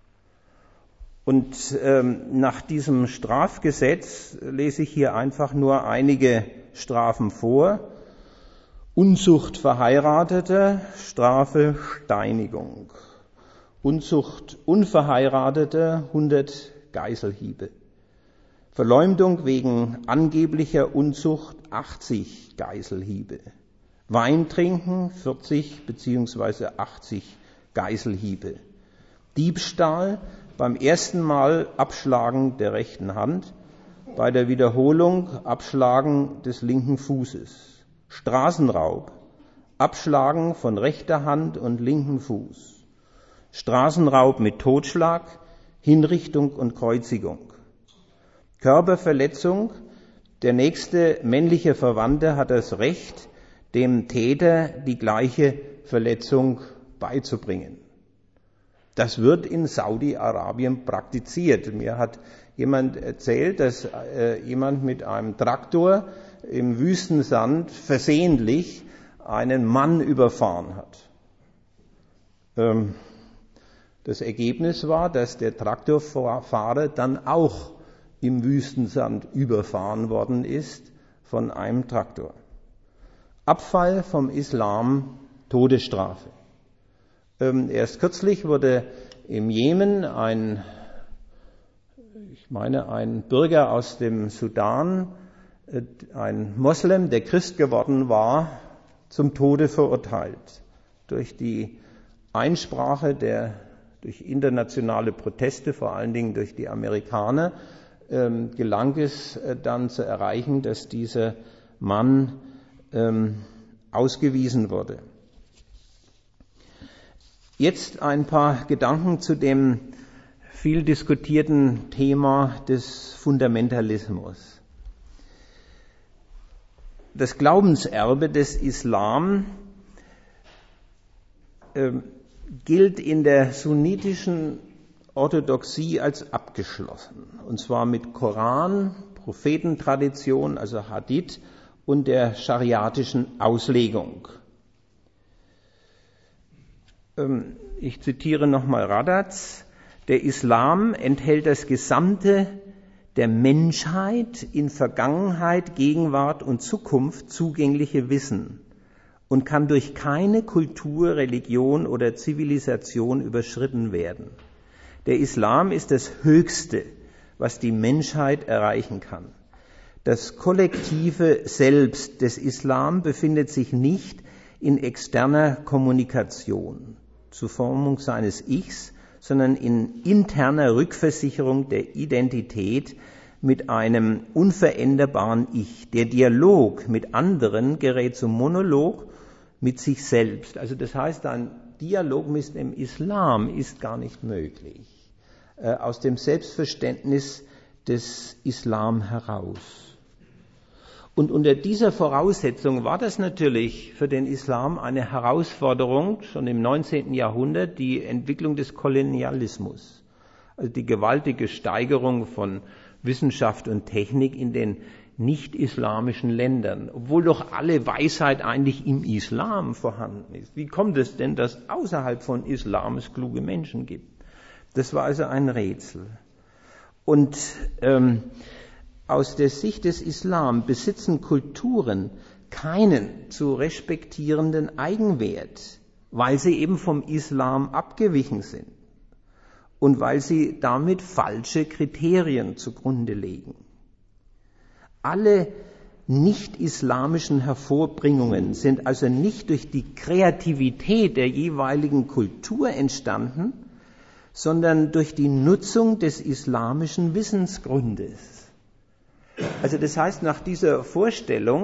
Und ähm, nach diesem Strafgesetz lese ich hier einfach nur einige Strafen vor. Unzucht Verheiratete, Strafe Steinigung. Unzucht Unverheiratete, hundert Geiselhiebe. Verleumdung wegen angeblicher Unzucht, achtzig Geiselhiebe. Wein trinken, vierzig beziehungsweise achtzig Geiselhiebe. Diebstahl, beim ersten Mal Abschlagen der rechten Hand, bei der Wiederholung Abschlagen des linken Fußes. Straßenraub, Abschlagen von rechter Hand und linkem Fuß. Straßenraub mit Totschlag, Hinrichtung und Kreuzigung. Körperverletzung, der nächste männliche Verwandte hat das Recht, dem Täter die gleiche Verletzung beizubringen. Das wird in Saudi-Arabien praktiziert. Mir hat jemand erzählt, dass äh, jemand mit einem Traktor im Wüstensand versehentlich einen Mann überfahren hat. Ähm, das Ergebnis war, dass der Traktorfahrer dann auch im Wüstensand überfahren worden ist von einem Traktor. Abfall vom Islam, Todesstrafe. Ähm, erst kürzlich wurde im Jemen ein, ich meine, ein Bürger aus dem Sudan, äh, ein Moslem, der Christ geworden war, zum Tode verurteilt. Durch die Einsprache der, durch internationale Proteste, vor allen Dingen durch die Amerikaner, ähm, gelang es äh, dann zu erreichen, dass dieser Mann ähm, ausgewiesen wurde. Jetzt ein paar Gedanken zu dem viel diskutierten Thema des Fundamentalismus. Das Glaubenserbe des Islam äh, gilt in der sunnitischen Orthodoxie als abgeschlossen. Und zwar mit Koran, Prophetentradition, also Hadith, und der schariatischen Auslegung. Ähm, ich zitiere nochmal Radatz. Der Islam enthält das Gesamte der Menschheit in Vergangenheit, Gegenwart und Zukunft zugängliche Wissen und kann durch keine Kultur, Religion oder Zivilisation überschritten werden. Der Islam ist das Höchste, was die Menschheit erreichen kann. Das kollektive Selbst des Islam befindet sich nicht in externer Kommunikation zur Formung seines Ichs, sondern in interner Rückversicherung der Identität mit einem unveränderbaren Ich. Der Dialog mit anderen gerät zum Monolog mit sich selbst. Also das heißt, ein Dialog mit dem Islam ist gar nicht möglich. Äh, aus dem Selbstverständnis des Islam heraus. Und unter dieser Voraussetzung war das natürlich für den Islam eine Herausforderung, schon im neunzehnten Jahrhundert, die Entwicklung des Kolonialismus. Also die gewaltige Steigerung von Wissenschaft und Technik in den nicht-islamischen Ländern, obwohl doch alle Weisheit eigentlich im Islam vorhanden ist. Wie kommt es denn, dass außerhalb von Islam es kluge Menschen gibt? Das war also ein Rätsel. Und ähm, aus der Sicht des Islam besitzen Kulturen keinen zu respektierenden Eigenwert, weil sie eben vom Islam abgewichen sind und weil sie damit falsche Kriterien zugrunde legen. Alle nicht-islamischen Hervorbringungen sind also nicht durch die Kreativität der jeweiligen Kultur entstanden, sondern durch die Nutzung des islamischen Wissensgrundes. Also das heißt, nach dieser Vorstellung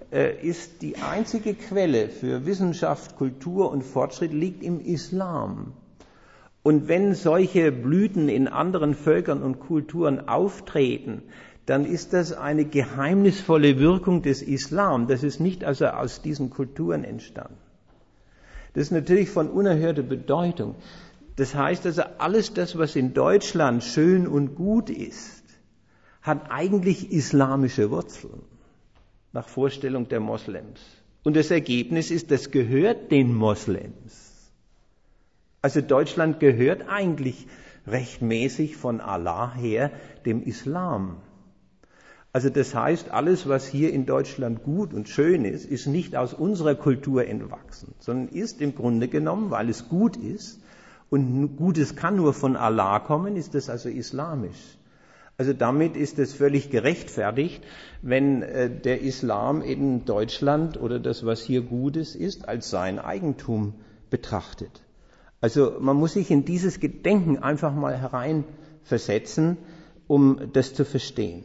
äh, ist die einzige Quelle für Wissenschaft, Kultur und Fortschritt liegt im Islam. Und wenn solche Blüten in anderen Völkern und Kulturen auftreten, dann ist das eine geheimnisvolle Wirkung des Islam. Das ist nicht also aus diesen Kulturen entstanden. Das ist natürlich von unerhörter Bedeutung. Das heißt also, alles das, was in Deutschland schön und gut ist, hat eigentlich islamische Wurzeln, nach Vorstellung der Moslems. Und das Ergebnis ist, das gehört den Moslems. Also Deutschland gehört eigentlich rechtmäßig von Allah her dem Islam. Also das heißt, alles, was hier in Deutschland gut und schön ist, ist nicht aus unserer Kultur entwachsen, sondern ist im Grunde genommen, weil es gut ist, und Gutes kann nur von Allah kommen, ist das also islamisch. Also damit ist es völlig gerechtfertigt, wenn äh, der Islam in Deutschland oder das, was hier Gutes ist, als sein Eigentum betrachtet. Also man muss sich in dieses Gedenken einfach mal hereinversetzen, um das zu verstehen.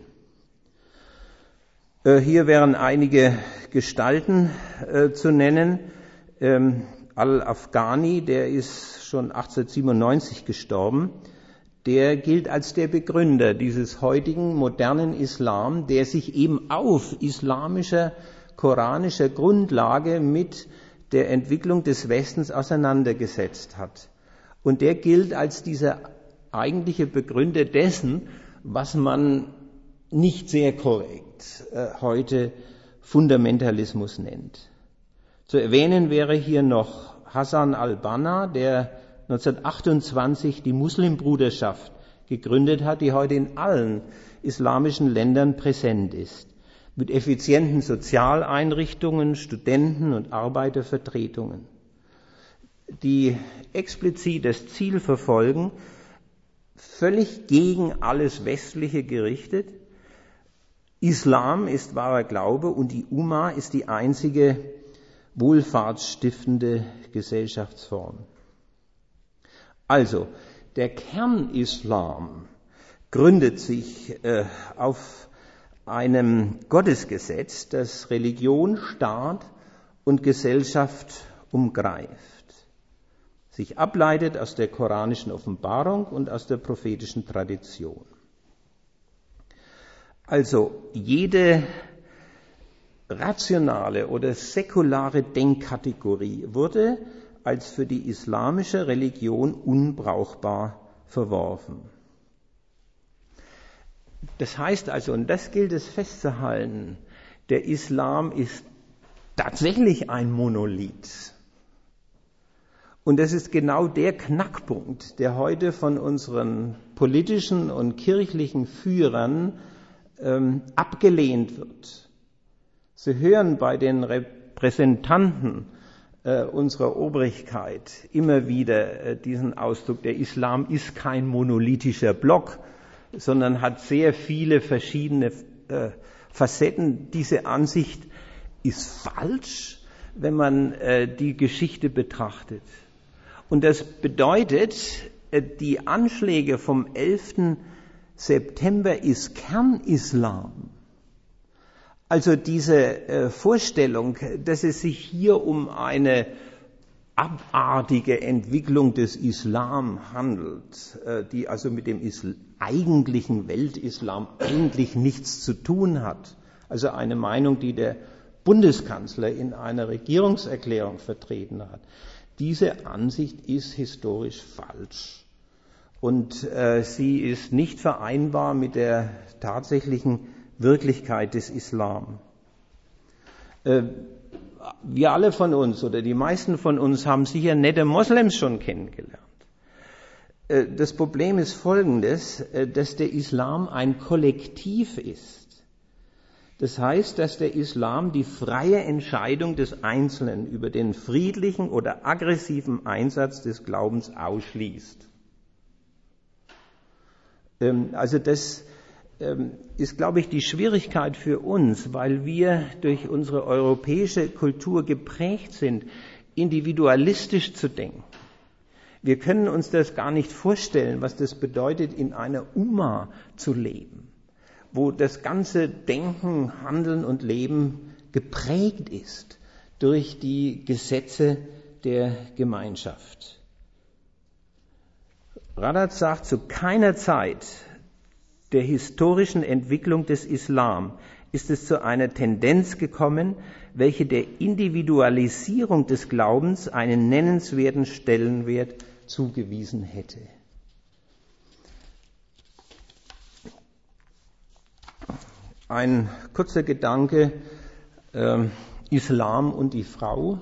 Äh, hier wären einige Gestalten äh, zu nennen. Ähm, Al-Afghani, der ist schon achtzehnhundertsiebenundneunzig gestorben. Der gilt als der Begründer dieses heutigen modernen Islam, der sich eben auf islamischer, koranischer Grundlage mit der Entwicklung des Westens auseinandergesetzt hat. Und der gilt als dieser eigentliche Begründer dessen, was man nicht sehr korrekt äh, heute Fundamentalismus nennt. Zu erwähnen wäre hier noch Hassan al-Banna, der neunzehnhundertachtundzwanzig die Muslimbruderschaft gegründet hat, die heute in allen islamischen Ländern präsent ist, mit effizienten Sozialeinrichtungen, Studenten- und Arbeitervertretungen, die explizit das Ziel verfolgen, völlig gegen alles Westliche gerichtet. Islam ist wahrer Glaube und die Umma ist die einzige wohlfahrtsstiftende Gesellschaftsform. Also, der Kernislam gründet sich äh, auf einem Gottesgesetz, das Religion, Staat und Gesellschaft umgreift, sich ableitet aus der koranischen Offenbarung und aus der prophetischen Tradition. Also jede rationale oder säkulare Denkkategorie wurde als für die islamische Religion unbrauchbar verworfen. Das heißt also, und das gilt es festzuhalten, der Islam ist tatsächlich ein Monolith. Und das ist genau der Knackpunkt, der heute von unseren politischen und kirchlichen Führern ähm, abgelehnt wird. Sie hören bei den Repräsentanten äh, unserer Obrigkeit immer wieder äh, diesen Ausdruck, der Islam ist kein monolithischer Block, sondern hat sehr viele verschiedene äh, Facetten. Diese Ansicht ist falsch, wenn man äh, die Geschichte betrachtet. Und das bedeutet, äh, die Anschläge vom elften September ist Kernislam. Also diese äh, Vorstellung, dass es sich hier um eine abartige Entwicklung des Islam handelt, äh, die also mit dem Isl- eigentlichen Weltislam eigentlich nichts zu tun hat. Also eine Meinung, die der Bundeskanzler in einer Regierungserklärung vertreten hat. Diese Ansicht ist historisch falsch. Und äh, sie ist nicht vereinbar mit der tatsächlichen Wirklichkeit des Islam. Äh, wir alle von uns oder die meisten von uns haben sicher nette Moslems schon kennengelernt. Äh, das Problem ist folgendes, äh, dass der Islam ein Kollektiv ist. Das heißt, dass der Islam die freie Entscheidung des Einzelnen über den friedlichen oder aggressiven Einsatz des Glaubens ausschließt. Ähm, also das ist, glaube ich, die Schwierigkeit für uns, weil wir durch unsere europäische Kultur geprägt sind, individualistisch zu denken. Wir können uns das gar nicht vorstellen, was das bedeutet, in einer Umma zu leben, wo das ganze Denken, Handeln und Leben geprägt ist durch die Gesetze der Gemeinschaft. Radat sagt, zu keiner Zeit der historischen Entwicklung des Islam ist es zu einer Tendenz gekommen, welche der Individualisierung des Glaubens einen nennenswerten Stellenwert zugewiesen hätte. Ein kurzer Gedanke, äh, Islam und die Frau.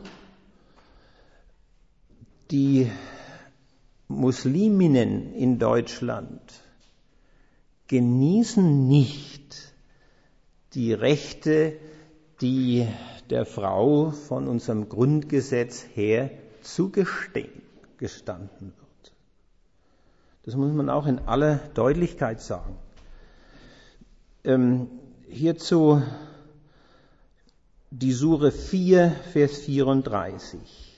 Die Musliminnen in Deutschland genießen nicht die Rechte, die der Frau von unserem Grundgesetz her zugestanden wird. Das muss man auch in aller Deutlichkeit sagen. Ähm, hierzu die Sure vier, Vers vierunddreißig.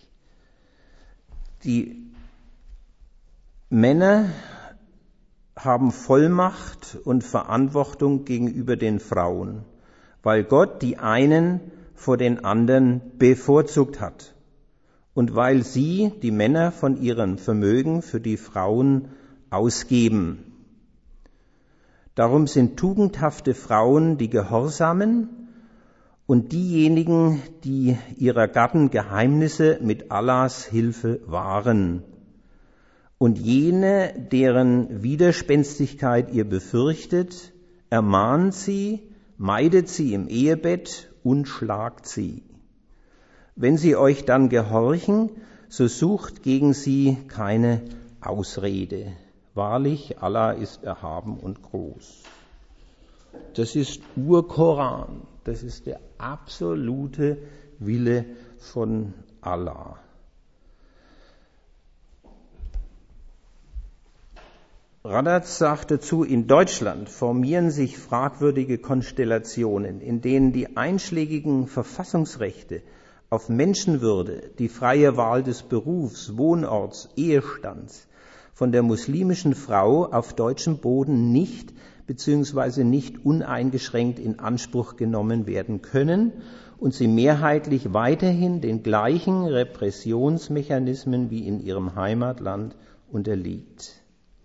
Die Männer haben Vollmacht und Verantwortung gegenüber den Frauen, weil Gott die einen vor den anderen bevorzugt hat und weil sie, die Männer, von ihrem Vermögen für die Frauen ausgeben. Darum sind tugendhafte Frauen die Gehorsamen und diejenigen, die ihrer Gatten Geheimnisse mit Allahs Hilfe wahren. Und jene, deren Widerspenstigkeit ihr befürchtet, ermahnt sie, meidet sie im Ehebett und schlagt sie. Wenn sie euch dann gehorchen, so sucht gegen sie keine Ausrede. Wahrlich, Allah ist erhaben und groß. Das ist Urkoran. Das ist der absolute Wille von Allah. Radat sagt dazu, in Deutschland formieren sich fragwürdige Konstellationen, in denen die einschlägigen Verfassungsrechte auf Menschenwürde, die freie Wahl des Berufs, Wohnorts, Ehestands von der muslimischen Frau auf deutschem Boden nicht bzw. nicht uneingeschränkt in Anspruch genommen werden können und sie mehrheitlich weiterhin den gleichen Repressionsmechanismen wie in ihrem Heimatland unterliegt.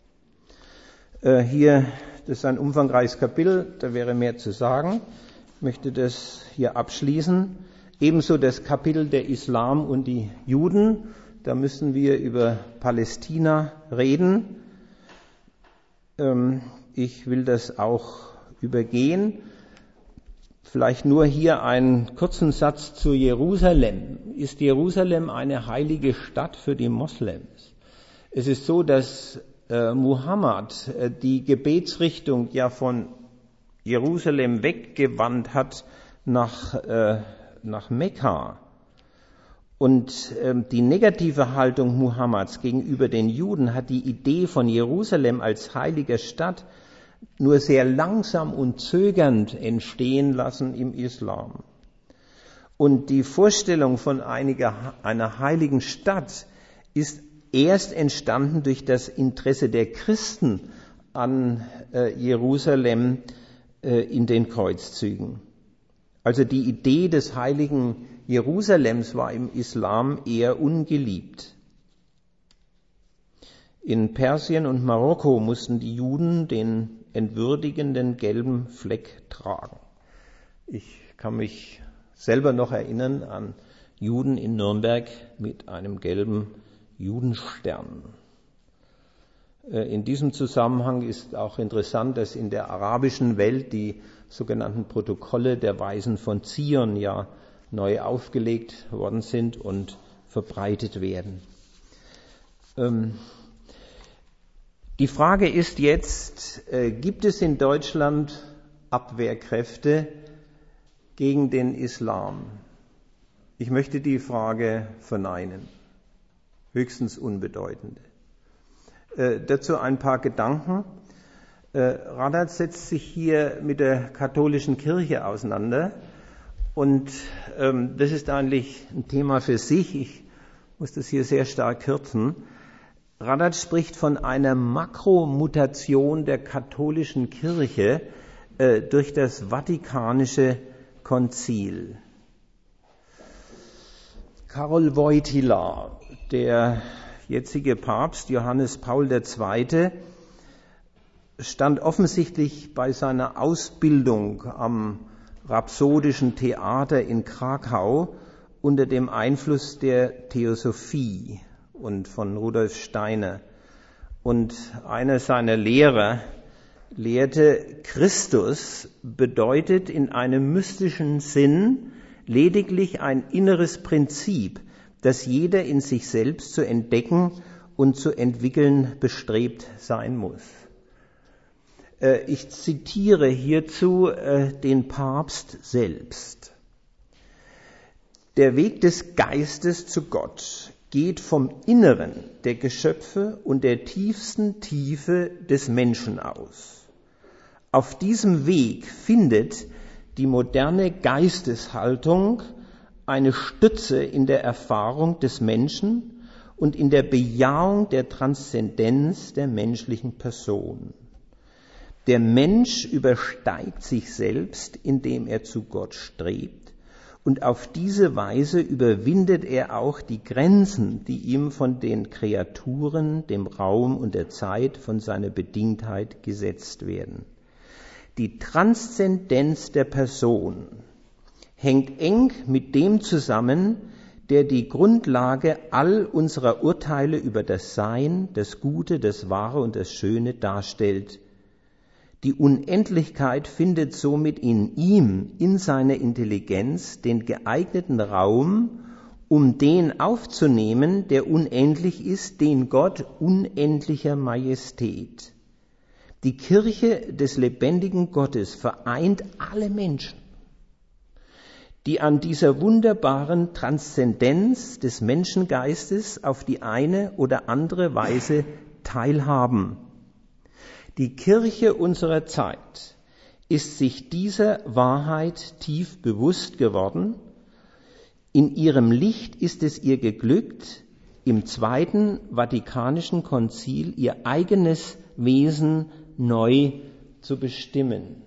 Hier, das ist ein umfangreiches Kapitel, da wäre mehr zu sagen. Ich möchte das hier abschließen. Ebenso das Kapitel der Islam und die Juden. Da müssen wir über Palästina reden. Ich will das auch übergehen. Vielleicht nur hier einen kurzen Satz zu Jerusalem. Ist Jerusalem eine heilige Stadt für die Moslems? Es ist so, dass Äh, Muhammad äh, die Gebetsrichtung ja von Jerusalem weggewandt hat nach, äh, nach Mekka. Und äh, die negative Haltung Muhammads gegenüber den Juden hat die Idee von Jerusalem als heiliger Stadt nur sehr langsam und zögernd entstehen lassen im Islam. Und die Vorstellung von einiger, einer heiligen Stadt ist erst entstanden durch das Interesse der Christen an äh, Jerusalem äh, in den Kreuzzügen. Also die Idee des heiligen Jerusalems war im Islam eher ungeliebt. In Persien und Marokko mussten die Juden den entwürdigenden gelben Fleck tragen. Ich kann mich selber noch erinnern an Juden in Nürnberg mit einem gelben Judenstern. In diesem Zusammenhang ist auch interessant, dass in der arabischen Welt die sogenannten Protokolle der Weisen von Zion ja neu aufgelegt worden sind und verbreitet werden. Die Frage ist jetzt, gibt es in Deutschland Abwehrkräfte gegen den Islam? Ich möchte die Frage verneinen. Höchstens unbedeutende. Äh, dazu ein paar Gedanken. Äh, Radat setzt sich hier mit der katholischen Kirche auseinander und ähm, das ist eigentlich ein Thema für sich. Ich muss das hier sehr stark kürzen. Radat spricht von einer Makromutation der katholischen Kirche äh, durch das Vatikanische Konzil. Karol Wojtyła, der jetzige Papst Johannes Paul der Zweite, stand offensichtlich bei seiner Ausbildung am Rhapsodischen Theater in Krakau unter dem Einfluss der Theosophie und von Rudolf Steiner. Und einer seiner Lehrer lehrte, Christus bedeutet in einem mystischen Sinn lediglich ein inneres Prinzip, das jeder in sich selbst zu entdecken und zu entwickeln bestrebt sein muss. Ich zitiere hierzu den Papst selbst. Der Weg des Geistes zu Gott geht vom Inneren der Geschöpfe und der tiefsten Tiefe des Menschen aus. Auf diesem Weg findet die moderne Geisteshaltung eine Stütze in der Erfahrung des Menschen und in der Bejahung der Transzendenz der menschlichen Person. Der Mensch übersteigt sich selbst, indem er zu Gott strebt, und auf diese Weise überwindet er auch die Grenzen, die ihm von den Kreaturen, dem Raum und der Zeit, von seiner Bedingtheit gesetzt werden. Die Transzendenz der Person hängt eng mit dem zusammen, der die Grundlage all unserer Urteile über das Sein, das Gute, das Wahre und das Schöne darstellt. Die Unendlichkeit findet somit in ihm, in seiner Intelligenz, den geeigneten Raum, um den aufzunehmen, der unendlich ist, den Gott unendlicher Majestät. Die Kirche des lebendigen Gottes vereint alle Menschen, die an dieser wunderbaren Transzendenz des Menschengeistes auf die eine oder andere Weise teilhaben. Die Kirche unserer Zeit ist sich dieser Wahrheit tief bewusst geworden. In ihrem Licht ist es ihr geglückt, im Zweiten Vatikanischen Konzil ihr eigenes Wesen neu zu bestimmen.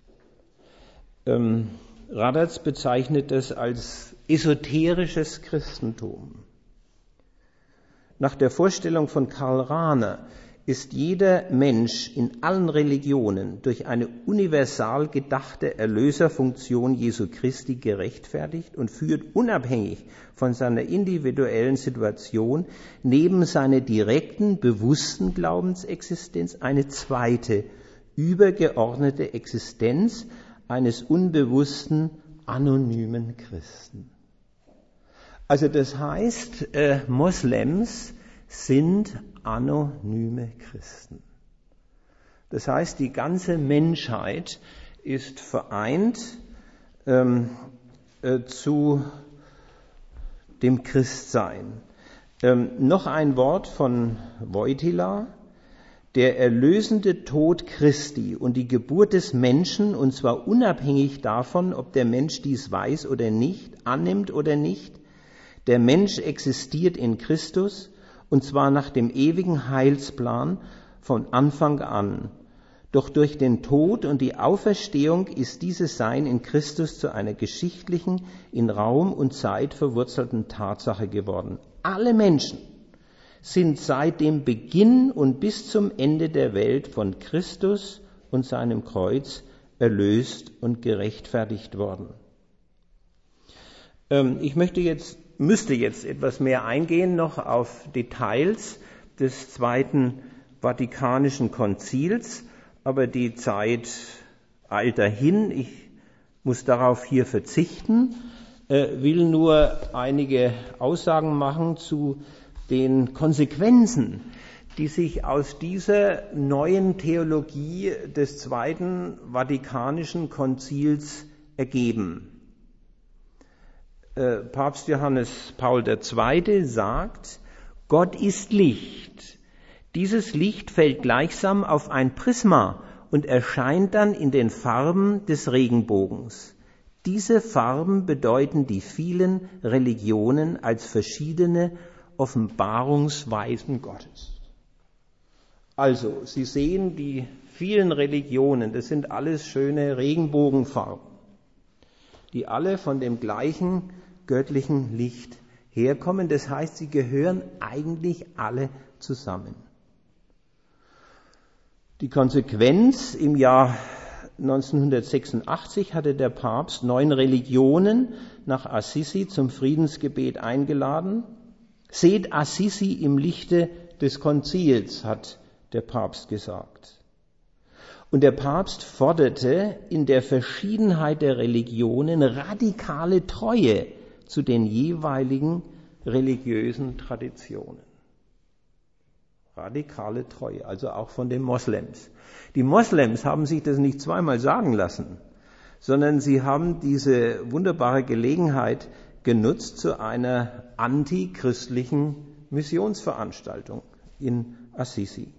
Ähm, Radatz bezeichnet das als esoterisches Christentum. Nach der Vorstellung von Karl Rahner ist jeder Mensch in allen Religionen durch eine universal gedachte Erlöserfunktion Jesu Christi gerechtfertigt und führt unabhängig von seiner individuellen Situation neben seiner direkten, bewussten Glaubensexistenz eine zweite, übergeordnete Existenz eines unbewussten, anonymen Christen. Also das heißt, äh, Moslems sind anonyme Christen. Das heißt, die ganze Menschheit ist vereint ähm, äh, zu dem Christsein. Ähm, noch ein Wort von Wojtyła. Der erlösende Tod Christi und die Geburt des Menschen, und zwar unabhängig davon, ob der Mensch dies weiß oder nicht, annimmt oder nicht. Der Mensch existiert in Christus, und zwar nach dem ewigen Heilsplan von Anfang an. Doch durch den Tod und die Auferstehung ist dieses Sein in Christus zu einer geschichtlichen, in Raum und Zeit verwurzelten Tatsache geworden. Alle Menschen sind seit dem Beginn und bis zum Ende der Welt von Christus und seinem Kreuz erlöst und gerechtfertigt worden. Ähm, ich möchte jetzt müsste jetzt etwas mehr eingehen noch auf Details des Zweiten Vatikanischen Konzils, aber die Zeit eilt dahin. Ich muss darauf hier verzichten, äh, will nur einige Aussagen machen zu den Konsequenzen, die sich aus dieser neuen Theologie des Zweiten Vatikanischen Konzils ergeben. Papst Johannes Paul der Zweite sagt, Gott ist Licht. Dieses Licht fällt gleichsam auf ein Prisma und erscheint dann in den Farben des Regenbogens. Diese Farben bedeuten die vielen Religionen als verschiedene Offenbarungsweisen Gottes. Also, Sie sehen die vielen Religionen, das sind alles schöne Regenbogenfarben, die alle von dem gleichen göttlichen Licht herkommen. Das heißt, sie gehören eigentlich alle zusammen. Die Konsequenz: im Jahr neunzehnhundertsechsundachtzig hatte der Papst neun Religionen nach Assisi zum Friedensgebet eingeladen. Seht Assisi im Lichte des Konzils, hat der Papst gesagt. Und der Papst forderte in der Verschiedenheit der Religionen radikale Treue zu den jeweiligen religiösen Traditionen. Radikale Treue, also auch von den Moslems. Die Moslems haben sich das nicht zweimal sagen lassen, sondern sie haben diese wunderbare Gelegenheit genutzt zu einer antichristlichen Missionsveranstaltung in Assisi.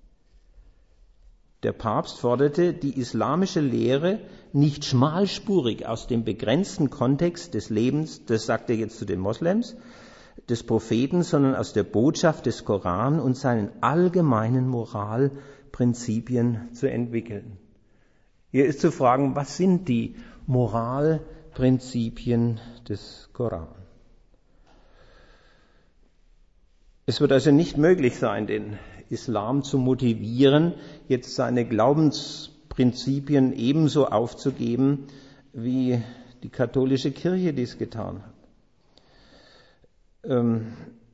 Der Papst forderte, die islamische Lehre nicht schmalspurig aus dem begrenzten Kontext des Lebens, das sagt er jetzt zu den Moslems, des Propheten, sondern aus der Botschaft des Koran und seinen allgemeinen Moralprinzipien zu entwickeln. Hier ist zu fragen, was sind die Moralprinzipien des Koran? Es wird also nicht möglich sein, den Islam zu motivieren, jetzt seine Glaubensprinzipien ebenso aufzugeben, wie die katholische Kirche dies getan hat. Ähm,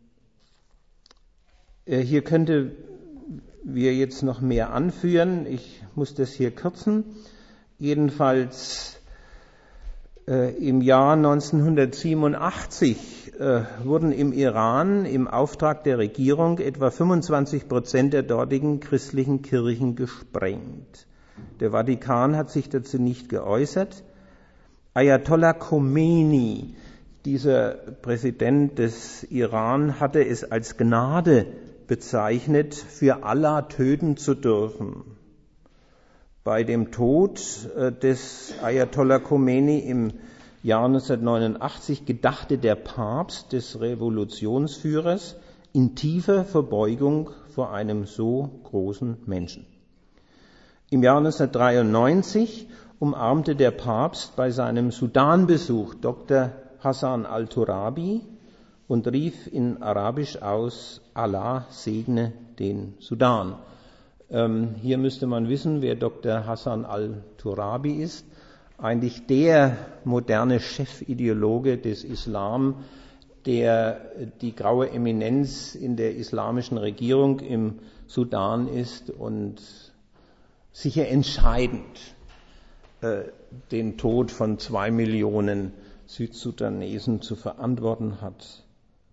hier könnte wir jetzt noch mehr anführen. Ich muss das hier kürzen. Jedenfalls äh, im Jahr neunzehnhundertsiebenundachtzig äh, wurden im Iran im Auftrag der Regierung etwa fünfundzwanzig Prozent der dortigen christlichen Kirchen gesprengt. Der Vatikan hat sich dazu nicht geäußert. Ayatollah Khomeini, dieser Präsident des Iran, hatte es als Gnade bezeichnet, für Allah töten zu dürfen. Bei dem Tod des Ayatollah Khomeini im Jahr neunzehnhundertneunundachtzig gedachte der Papst des Revolutionsführers in tiefer Verbeugung vor einem so großen Menschen. Im Jahr neunzehnhundertdreiundneunzig umarmte der Papst bei seinem Sudanbesuch Doktor Hassan al-Turabi und rief in Arabisch aus: Allah segne den Sudan. Ähm, hier müsste man wissen, wer Doktor Hassan al-Turabi ist. Eigentlich der moderne Chefideologe des Islam, der die graue Eminenz in der islamischen Regierung im Sudan ist und sicher entscheidend äh, den Tod von zwei Millionen Südsudanesen zu verantworten hat.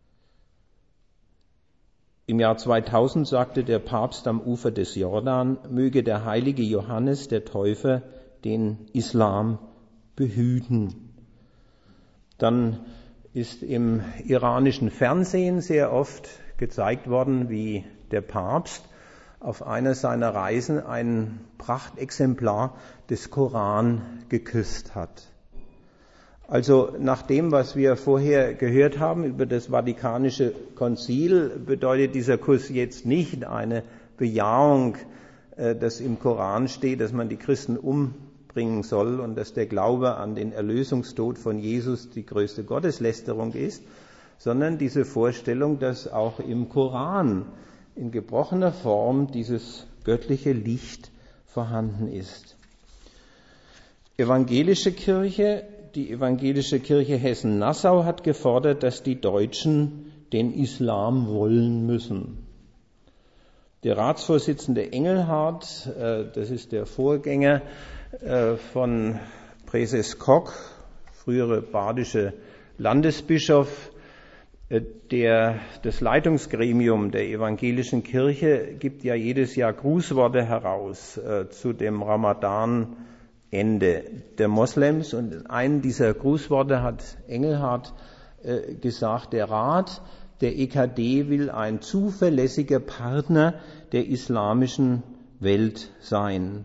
Im Jahr zweitausend sagte der Papst am Ufer des Jordan, möge der heilige Johannes, der Täufer, den Islam behüten. Dann ist im iranischen Fernsehen sehr oft gezeigt worden, wie der Papst auf einer seiner Reisen ein Prachtexemplar des Koran geküsst hat. Also nach dem, was wir vorher gehört haben über das Vatikanische Konzil, bedeutet dieser Kuss jetzt nicht eine Bejahung, dass im Koran steht, dass man die Christen umbringen soll und dass der Glaube an den Erlösungstod von Jesus die größte Gotteslästerung ist, sondern diese Vorstellung, dass auch im Koran in gebrochener Form dieses göttliche Licht vorhanden ist. Evangelische Kirche Die Evangelische Kirche Hessen-Nassau hat gefordert, dass die Deutschen den Islam wollen müssen. Der Ratsvorsitzende Engelhardt, das ist der Vorgänger von Präses Koch, frühere badische Landesbischof, der, das Leitungsgremium der Evangelischen Kirche gibt ja jedes Jahr Grußworte heraus zu dem Ramadan Ende der Moslems, und in einem dieser Grußworte hat Engelhardt äh, gesagt, der Rat der E K D will ein zuverlässiger Partner der islamischen Welt sein.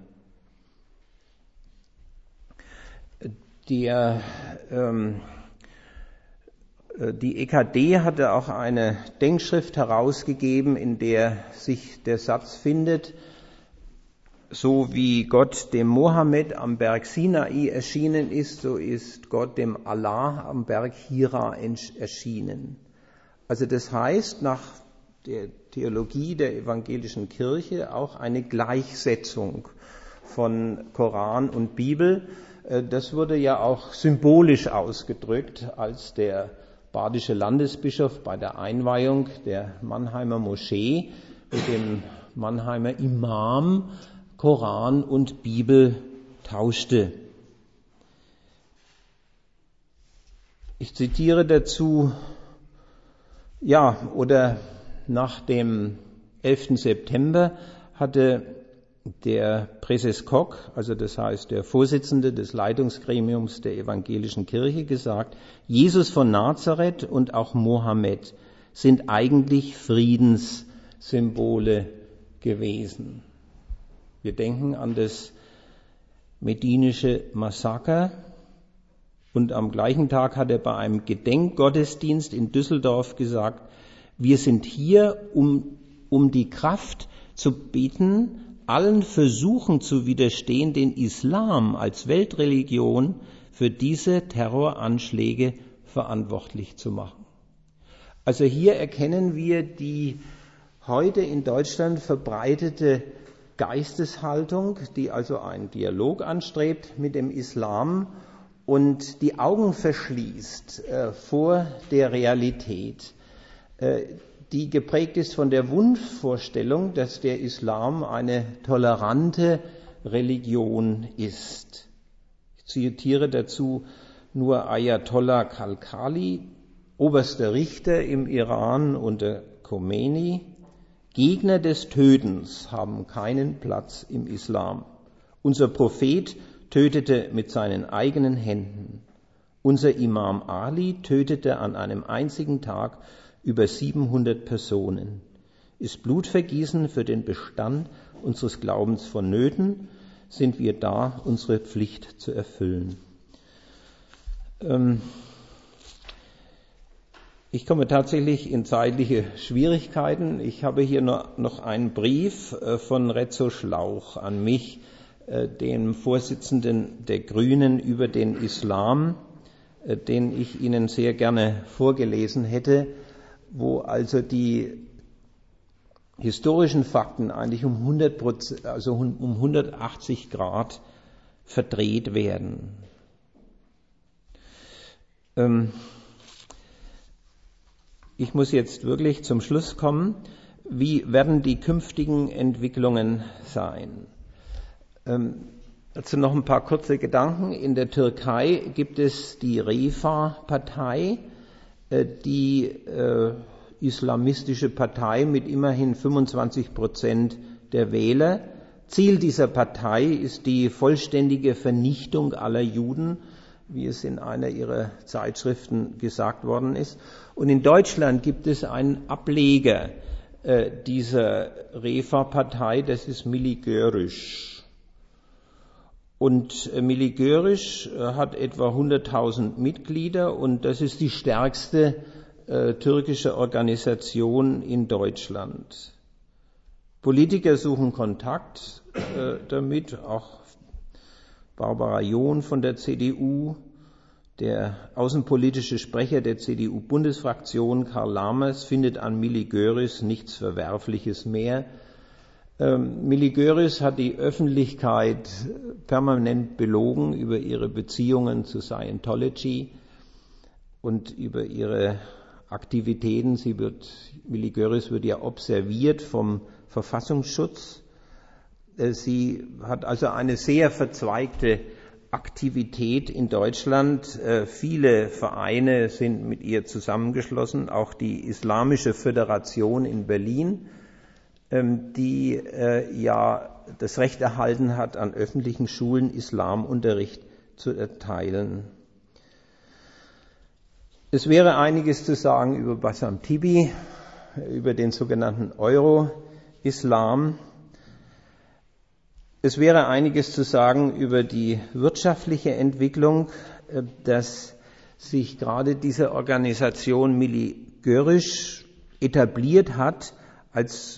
Der, ähm, die E K D hatte auch eine Denkschrift herausgegeben, in der sich der Satz findet: So wie Gott dem Mohammed am Berg Sinai erschienen ist, so ist Gott dem Allah am Berg Hira erschienen. Also das heißt nach der Theologie der evangelischen Kirche auch eine Gleichsetzung von Koran und Bibel. Das wurde ja auch symbolisch ausgedrückt, als der badische Landesbischof bei der Einweihung der Mannheimer Moschee mit dem Mannheimer Imam Koran und Bibel tauschte. Ich zitiere dazu, ja, oder nach dem elften September hatte der Präses Kok, also das heißt der Vorsitzende des Leitungsgremiums der evangelischen Kirche, gesagt, Jesus von Nazareth und auch Mohammed sind eigentlich Friedenssymbole gewesen. Wir denken an das medinische Massaker und am gleichen Tag hat er bei einem Gedenkgottesdienst in Düsseldorf gesagt, wir sind hier, um, um die Kraft zu bieten, allen Versuchen zu widerstehen, den Islam als Weltreligion für diese Terroranschläge verantwortlich zu machen. Also hier erkennen wir die heute in Deutschland verbreitete Geisteshaltung, die also einen Dialog anstrebt mit dem Islam und die Augen verschließt äh, vor der Realität, äh, die geprägt ist von der Wunschvorstellung, dass der Islam eine tolerante Religion ist. Ich zitiere dazu nur Ayatollah Khalkhali, oberster Richter im Iran unter Khomeini. Gegner des Tötens haben keinen Platz im Islam. Unser Prophet tötete mit seinen eigenen Händen. Unser Imam Ali tötete an einem einzigen Tag über siebenhundert Personen. Ist Blutvergießen für den Bestand unseres Glaubens vonnöten, sind wir da, unsere Pflicht zu erfüllen. Ähm ich komme tatsächlich in zeitliche Schwierigkeiten. Ich habe hier noch einen Brief von Rezzo Schlauch an mich, dem Vorsitzenden der Grünen, über den Islam, den ich Ihnen sehr gerne vorgelesen hätte, wo also die historischen Fakten eigentlich um hundert Prozent, also um hundertachtzig Grad verdreht werden. Ähm ich muss jetzt wirklich zum Schluss kommen. Wie werden die künftigen Entwicklungen sein? Ähm dazu noch ein paar kurze Gedanken. In der Türkei gibt es die Refah-Partei, die äh, islamistische Partei mit immerhin fünfundzwanzig Prozent der Wähler. Ziel dieser Partei ist die vollständige Vernichtung aller Juden, wie es in einer ihrer Zeitschriften gesagt worden ist. Und in Deutschland gibt es einen Ableger äh, dieser Refah-Partei, das ist Milli Görüş. Und Milli Görüş hat etwa hunderttausend Mitglieder und das ist die stärkste äh, türkische Organisation in Deutschland. Politiker suchen Kontakt äh, damit, auch Barbara John von der C D U, der außenpolitische Sprecher der C D U-Bundesfraktion Karl Lamers findet an Milli Görüş nichts Verwerfliches mehr. Ähm, Milli Görüş hat die Öffentlichkeit permanent belogen über ihre Beziehungen zu Scientology und über ihre Aktivitäten. Sie wird, Milli Görüş wird ja observiert vom Verfassungsschutz. Äh, sie hat also eine sehr verzweigte Aktivität in Deutschland. Äh, viele Vereine sind mit ihr zusammengeschlossen, auch die Islamische Föderation in Berlin, die äh, ja das Recht erhalten hat, an öffentlichen Schulen Islamunterricht zu erteilen. Es wäre einiges zu sagen über Bassam Tibi, über den sogenannten Euro-Islam. Es wäre einiges zu sagen über die wirtschaftliche Entwicklung, äh, dass sich gerade diese Organisation Milli Görüş etabliert hat als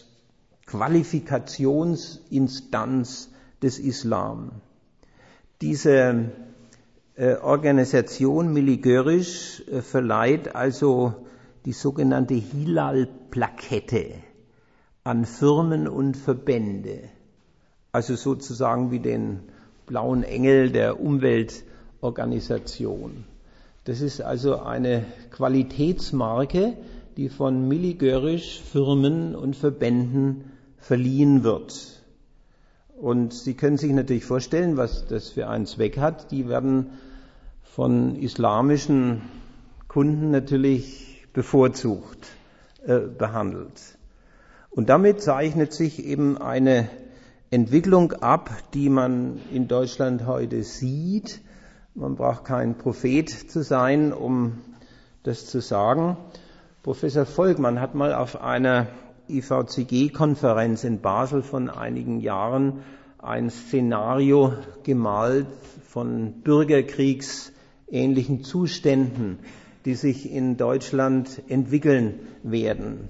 Qualifikationsinstanz des Islam. Diese äh, Organisation Milli Görüş äh, verleiht also die sogenannte Hilal-Plakette an Firmen und Verbände, also sozusagen wie den blauen Engel der Umweltorganisation. Das ist also eine Qualitätsmarke, die von Milli Görisch Firmen und Verbänden verliehen wird. Und Sie können sich natürlich vorstellen, was das für einen Zweck hat. Die werden von islamischen Kunden natürlich bevorzugt äh, behandelt. Und damit zeichnet sich eben eine Entwicklung ab, die man in Deutschland heute sieht. Man braucht kein Prophet zu sein, um das zu sagen. Professor Volkmann hat mal auf einer I V C G-Konferenz in Basel von einigen Jahren ein Szenario gemalt von bürgerkriegsähnlichen Zuständen, die sich in Deutschland entwickeln werden.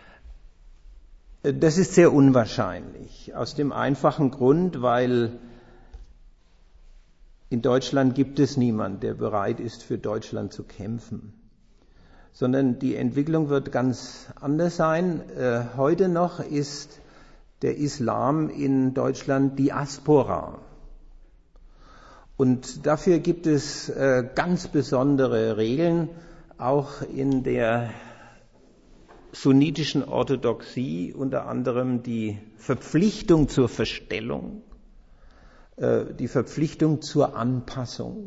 Das ist sehr unwahrscheinlich, aus dem einfachen Grund, weil in Deutschland gibt es niemanden, der bereit ist, für Deutschland zu kämpfen. Sondern die Entwicklung wird ganz anders sein. Äh, heute noch ist der Islam in Deutschland Diaspora. Und dafür gibt es äh, ganz besondere Regeln, auch in der sunnitischen Orthodoxie, unter anderem die Verpflichtung zur Verstellung, äh, die Verpflichtung zur Anpassung.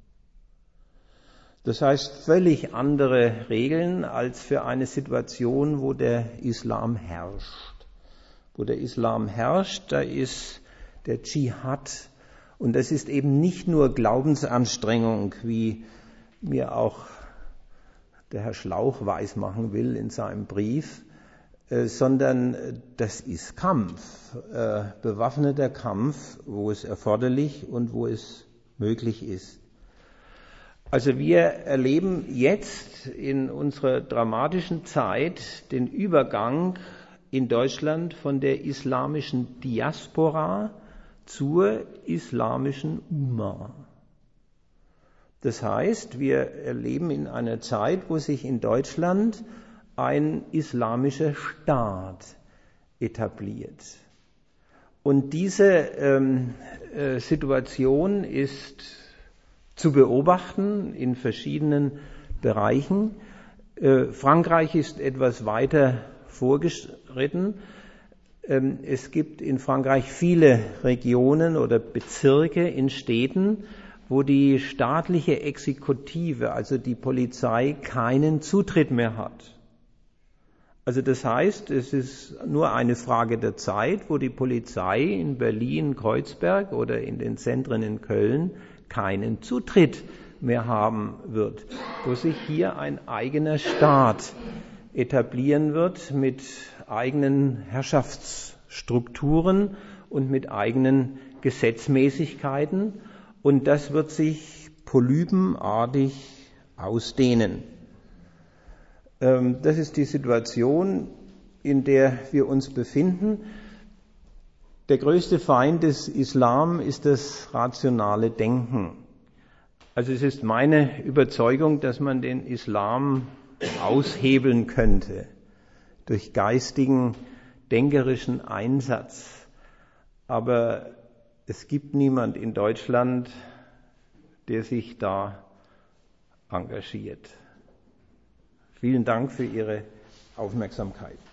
Das heißt, völlig andere Regeln als für eine Situation, wo der Islam herrscht. Wo der Islam herrscht, da ist der Dschihad. Und das ist eben nicht nur Glaubensanstrengung, wie mir auch der Herr Schlauch weismachen will in seinem Brief, äh, sondern das ist Kampf, äh, bewaffneter Kampf, wo es erforderlich und wo es möglich ist. Also wir erleben jetzt in unserer dramatischen Zeit den Übergang in Deutschland von der islamischen Diaspora zur islamischen Umma. Das heißt, wir erleben in einer Zeit, wo sich in Deutschland ein islamischer Staat etabliert. Und diese ähm, äh, Situation ist zu beobachten in verschiedenen Bereichen. Äh, Frankreich ist etwas weiter vorgeschritten. Ähm, es gibt in Frankreich viele Regionen oder Bezirke in Städten, wo die staatliche Exekutive, also die Polizei, keinen Zutritt mehr hat. Also das heißt, es ist nur eine Frage der Zeit, wo die Polizei in Berlin, Kreuzberg oder in den Zentren in Köln keinen Zutritt mehr haben wird, wo sich hier ein eigener Staat etablieren wird mit eigenen Herrschaftsstrukturen und mit eigenen Gesetzmäßigkeiten. Und das wird sich polypenartig ausdehnen. Das ist die Situation, in der wir uns befinden. Der größte Feind des Islam ist das rationale Denken. Also es ist meine Überzeugung, dass man den Islam aushebeln könnte durch geistigen, denkerischen Einsatz. Aber es gibt niemand in Deutschland, der sich da engagiert. Vielen Dank für Ihre Aufmerksamkeit.